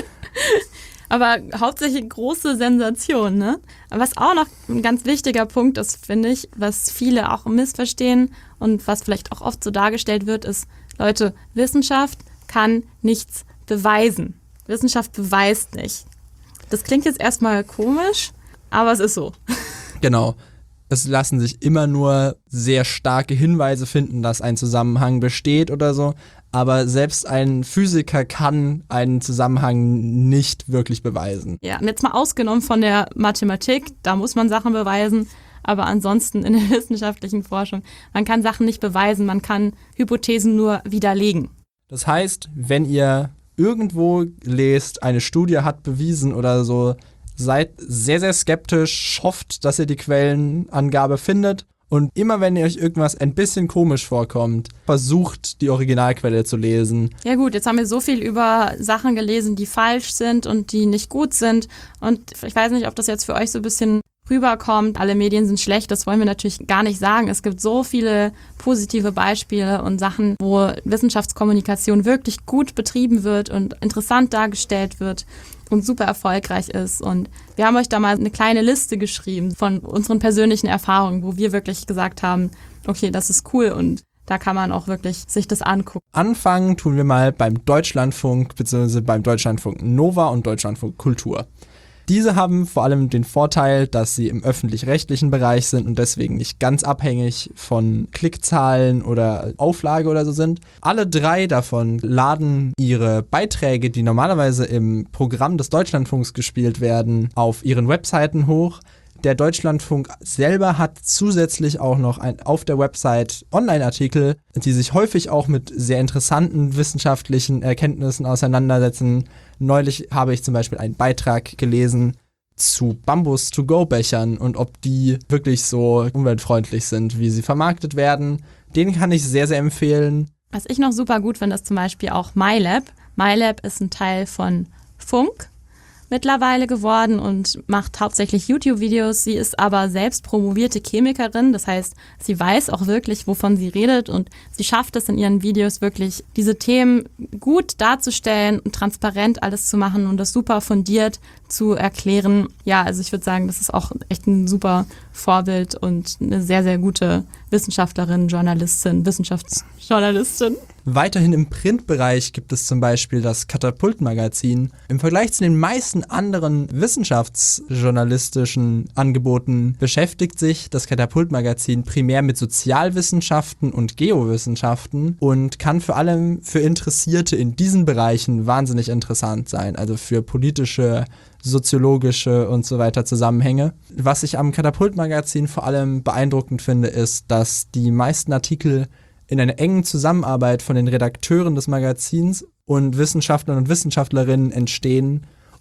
Aber hauptsächlich große Sensation, ne? Aber was auch noch ein ganz wichtiger Punkt ist, finde ich, was viele auch missverstehen und was vielleicht auch oft so dargestellt wird, ist, Leute, Wissenschaft kann nichts beweisen. Wissenschaft beweist nicht. Das klingt jetzt erstmal komisch, aber es ist so. Genau. Es lassen sich immer nur sehr starke Hinweise finden, dass ein Zusammenhang besteht oder so. Aber selbst ein Physiker kann einen Zusammenhang nicht wirklich beweisen. Ja, und jetzt mal ausgenommen von der Mathematik, da muss man Sachen beweisen. Aber ansonsten in der wissenschaftlichen Forschung, man kann Sachen nicht beweisen, man kann Hypothesen nur widerlegen. Das heißt, wenn ihr irgendwo lest, eine Studie hat bewiesen oder so, seid sehr, sehr skeptisch, hofft, dass ihr die Quellenangabe findet. Und immer wenn ihr euch irgendwas ein bisschen komisch vorkommt, versucht, die Originalquelle zu lesen. Ja gut, jetzt haben wir so viel über Sachen gelesen, die falsch sind und die nicht gut sind. Und ich weiß nicht, ob das jetzt für euch so ein bisschen rüberkommt. Alle Medien sind schlecht, das wollen wir natürlich gar nicht sagen. Es gibt so viele positive Beispiele und Sachen, wo Wissenschaftskommunikation wirklich gut betrieben wird und interessant dargestellt wird und super erfolgreich ist. Und wir haben euch da mal eine kleine Liste geschrieben von unseren persönlichen Erfahrungen, wo wir wirklich gesagt haben, okay, das ist cool und da kann man auch wirklich sich das angucken. Anfangen tun wir mal beim Deutschlandfunk bzw. beim Deutschlandfunk Nova und Deutschlandfunk Kultur. Diese haben vor allem den Vorteil, dass sie im öffentlich-rechtlichen Bereich sind und deswegen nicht ganz abhängig von Klickzahlen oder Auflage oder so sind. Alle drei davon laden ihre Beiträge, die normalerweise im Programm des Deutschlandfunks gespielt werden, auf ihren Webseiten hoch. Der Deutschlandfunk selber hat zusätzlich auch noch auf der Website Online-Artikel, die sich häufig auch mit sehr interessanten wissenschaftlichen Erkenntnissen auseinandersetzen. Neulich habe ich zum Beispiel einen Beitrag gelesen zu Bambus-to-go-Bechern und ob die wirklich so umweltfreundlich sind, wie sie vermarktet werden. Den kann ich sehr, sehr empfehlen. Was ich noch super gut finde, ist zum Beispiel auch MyLab. MyLab ist ein Teil von Funk mittlerweile geworden und macht hauptsächlich YouTube-Videos. Sie ist aber selbst promovierte Chemikerin, das heißt, sie weiß auch wirklich, wovon sie redet und sie schafft es in ihren Videos wirklich, diese Themen gut darzustellen und transparent alles zu machen und das super fundiert zu erklären. Ja, also ich würde sagen, das ist auch echt ein super Vorbild und eine sehr, sehr gute Wissenschaftlerin, Journalistin, Wissenschaftsjournalistin. Weiterhin im Printbereich gibt es zum Beispiel das Katapult-Magazin. Im Vergleich zu den meisten anderen wissenschaftsjournalistischen Angeboten beschäftigt sich das Katapult-Magazin primär mit Sozialwissenschaften und Geowissenschaften und kann vor allem für Interessierte in diesen Bereichen wahnsinnig interessant sein, also für politische, soziologische und so weiter Zusammenhänge. Was ich am Katapult-Magazin vor allem beeindruckend finde, ist, dass die meisten Artikel in einer engen Zusammenarbeit von den Redakteuren des Magazins und Wissenschaftlern und Wissenschaftlerinnen entstehen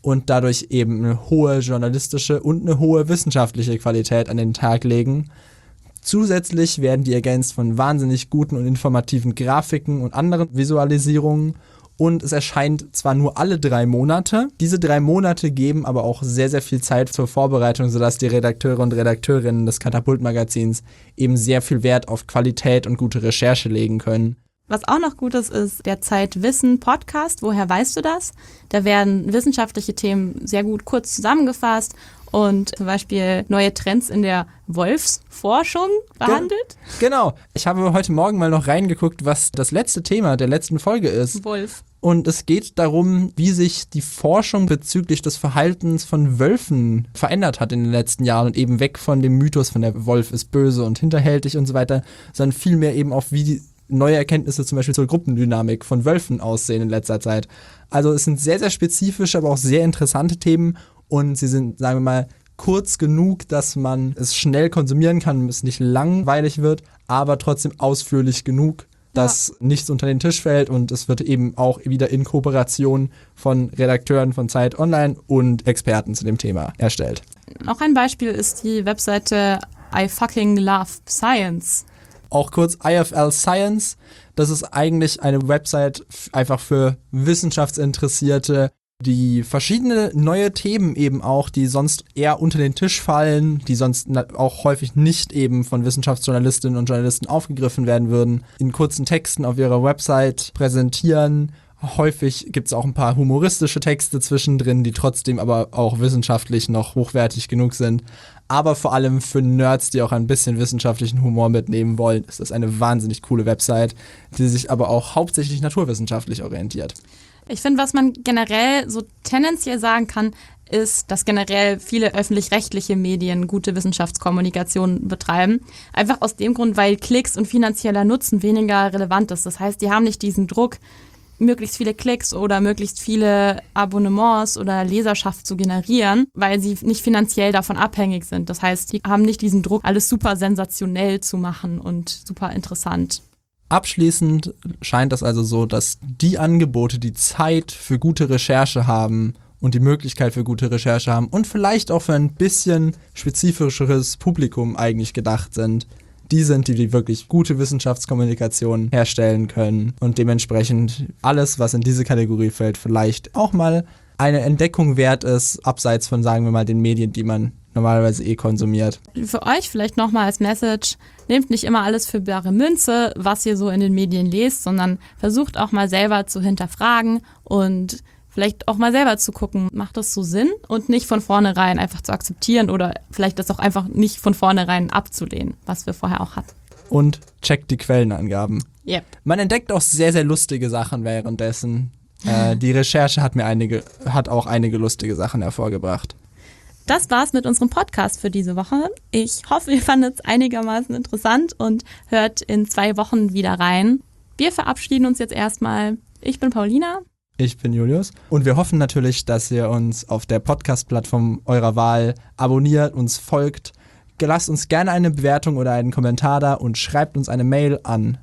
und dadurch eben eine hohe journalistische und eine hohe wissenschaftliche Qualität an den Tag legen. Zusätzlich werden die ergänzt von wahnsinnig guten und informativen Grafiken und anderen Visualisierungen. Und es erscheint zwar nur alle 3 Monate, diese 3 Monate geben aber auch sehr, sehr viel Zeit zur Vorbereitung, sodass die Redakteure und Redakteurinnen des Katapult-Magazins eben sehr viel Wert auf Qualität und gute Recherche legen können. Was auch noch gut ist der Zeit-Wissen-Podcast. Woher weißt du das? Da werden wissenschaftliche Themen sehr gut kurz zusammengefasst und zum Beispiel neue Trends in der Wolfsforschung behandelt. Genau. Ich habe heute Morgen mal noch reingeguckt, was das letzte Thema der letzten Folge ist. Wolf. Und es geht darum, wie sich die Forschung bezüglich des Verhaltens von Wölfen verändert hat in den letzten Jahren und eben weg von dem Mythos von der Wolf ist böse und hinterhältig und so weiter, sondern vielmehr eben auf wie die neue Erkenntnisse zum Beispiel zur Gruppendynamik von Wölfen aussehen in letzter Zeit. Also es sind sehr, sehr spezifische, aber auch sehr interessante Themen und sie sind, sagen wir mal, kurz genug, dass man es schnell konsumieren kann, es nicht langweilig wird, aber trotzdem ausführlich genug, dass nichts unter den Tisch fällt und es wird eben auch wieder in Kooperation von Redakteuren von Zeit Online und Experten zu dem Thema erstellt. Noch ein Beispiel ist die Webseite I Fucking Love Science. Auch kurz IFL Science, das ist eigentlich eine Website einfach für Wissenschaftsinteressierte, die verschiedene neue Themen eben auch, die sonst eher unter den Tisch fallen, die sonst auch häufig nicht eben von Wissenschaftsjournalistinnen und Journalisten aufgegriffen werden würden, in kurzen Texten auf ihrer Website präsentieren. Häufig gibt es auch ein paar humoristische Texte zwischendrin, die trotzdem aber auch wissenschaftlich noch hochwertig genug sind. Aber vor allem für Nerds, die auch ein bisschen wissenschaftlichen Humor mitnehmen wollen, ist das eine wahnsinnig coole Website, die sich aber auch hauptsächlich naturwissenschaftlich orientiert. Ich finde, was man generell so tendenziell sagen kann, ist, dass generell viele öffentlich-rechtliche Medien gute Wissenschaftskommunikation betreiben. Einfach aus dem Grund, weil Klicks und finanzieller Nutzen weniger relevant ist. Das heißt, die haben nicht diesen Druck, möglichst viele Klicks oder möglichst viele Abonnements oder Leserschaft zu generieren, weil sie nicht finanziell davon abhängig sind. Das heißt, die haben nicht diesen Druck, alles super sensationell zu machen und super interessant. Abschließend scheint es also so, dass die Angebote, die Zeit für gute Recherche haben und die Möglichkeit für gute Recherche haben und vielleicht auch für ein bisschen spezifischeres Publikum eigentlich gedacht sind, die sind, die wirklich gute Wissenschaftskommunikation herstellen können und dementsprechend alles, was in diese Kategorie fällt, vielleicht auch mal eine Entdeckung wert ist, abseits von, sagen wir mal, den Medien, die man normalerweise konsumiert. Für euch vielleicht nochmal als Message, nehmt nicht immer alles für bare Münze, was ihr so in den Medien lest, sondern versucht auch mal selber zu hinterfragen und vielleicht auch mal selber zu gucken, macht das so Sinn? Und nicht von vornherein einfach zu akzeptieren oder vielleicht das auch einfach nicht von vornherein abzulehnen, was wir vorher auch hatten. Und checkt die Quellenangaben. Yep. Man entdeckt auch sehr, sehr lustige Sachen währenddessen. Die Recherche hat auch einige lustige Sachen hervorgebracht. Das war's mit unserem Podcast für diese Woche. Ich hoffe, ihr fandet es einigermaßen interessant und hört in 2 Wochen wieder rein. Wir verabschieden uns jetzt erstmal. Ich bin Paulina. Ich bin Julius. Und wir hoffen natürlich, dass ihr uns auf der Podcast-Plattform eurer Wahl abonniert, uns folgt. Lasst uns gerne eine Bewertung oder einen Kommentar da und schreibt uns eine Mail an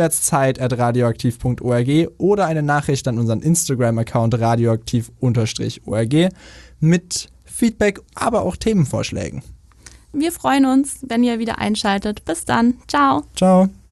halbwertszeit@radioaktiv.org oder eine Nachricht an unseren Instagram-Account radioaktiv_org mit Feedback, aber auch Themenvorschlägen. Wir freuen uns, wenn ihr wieder einschaltet. Bis dann. Ciao. Ciao.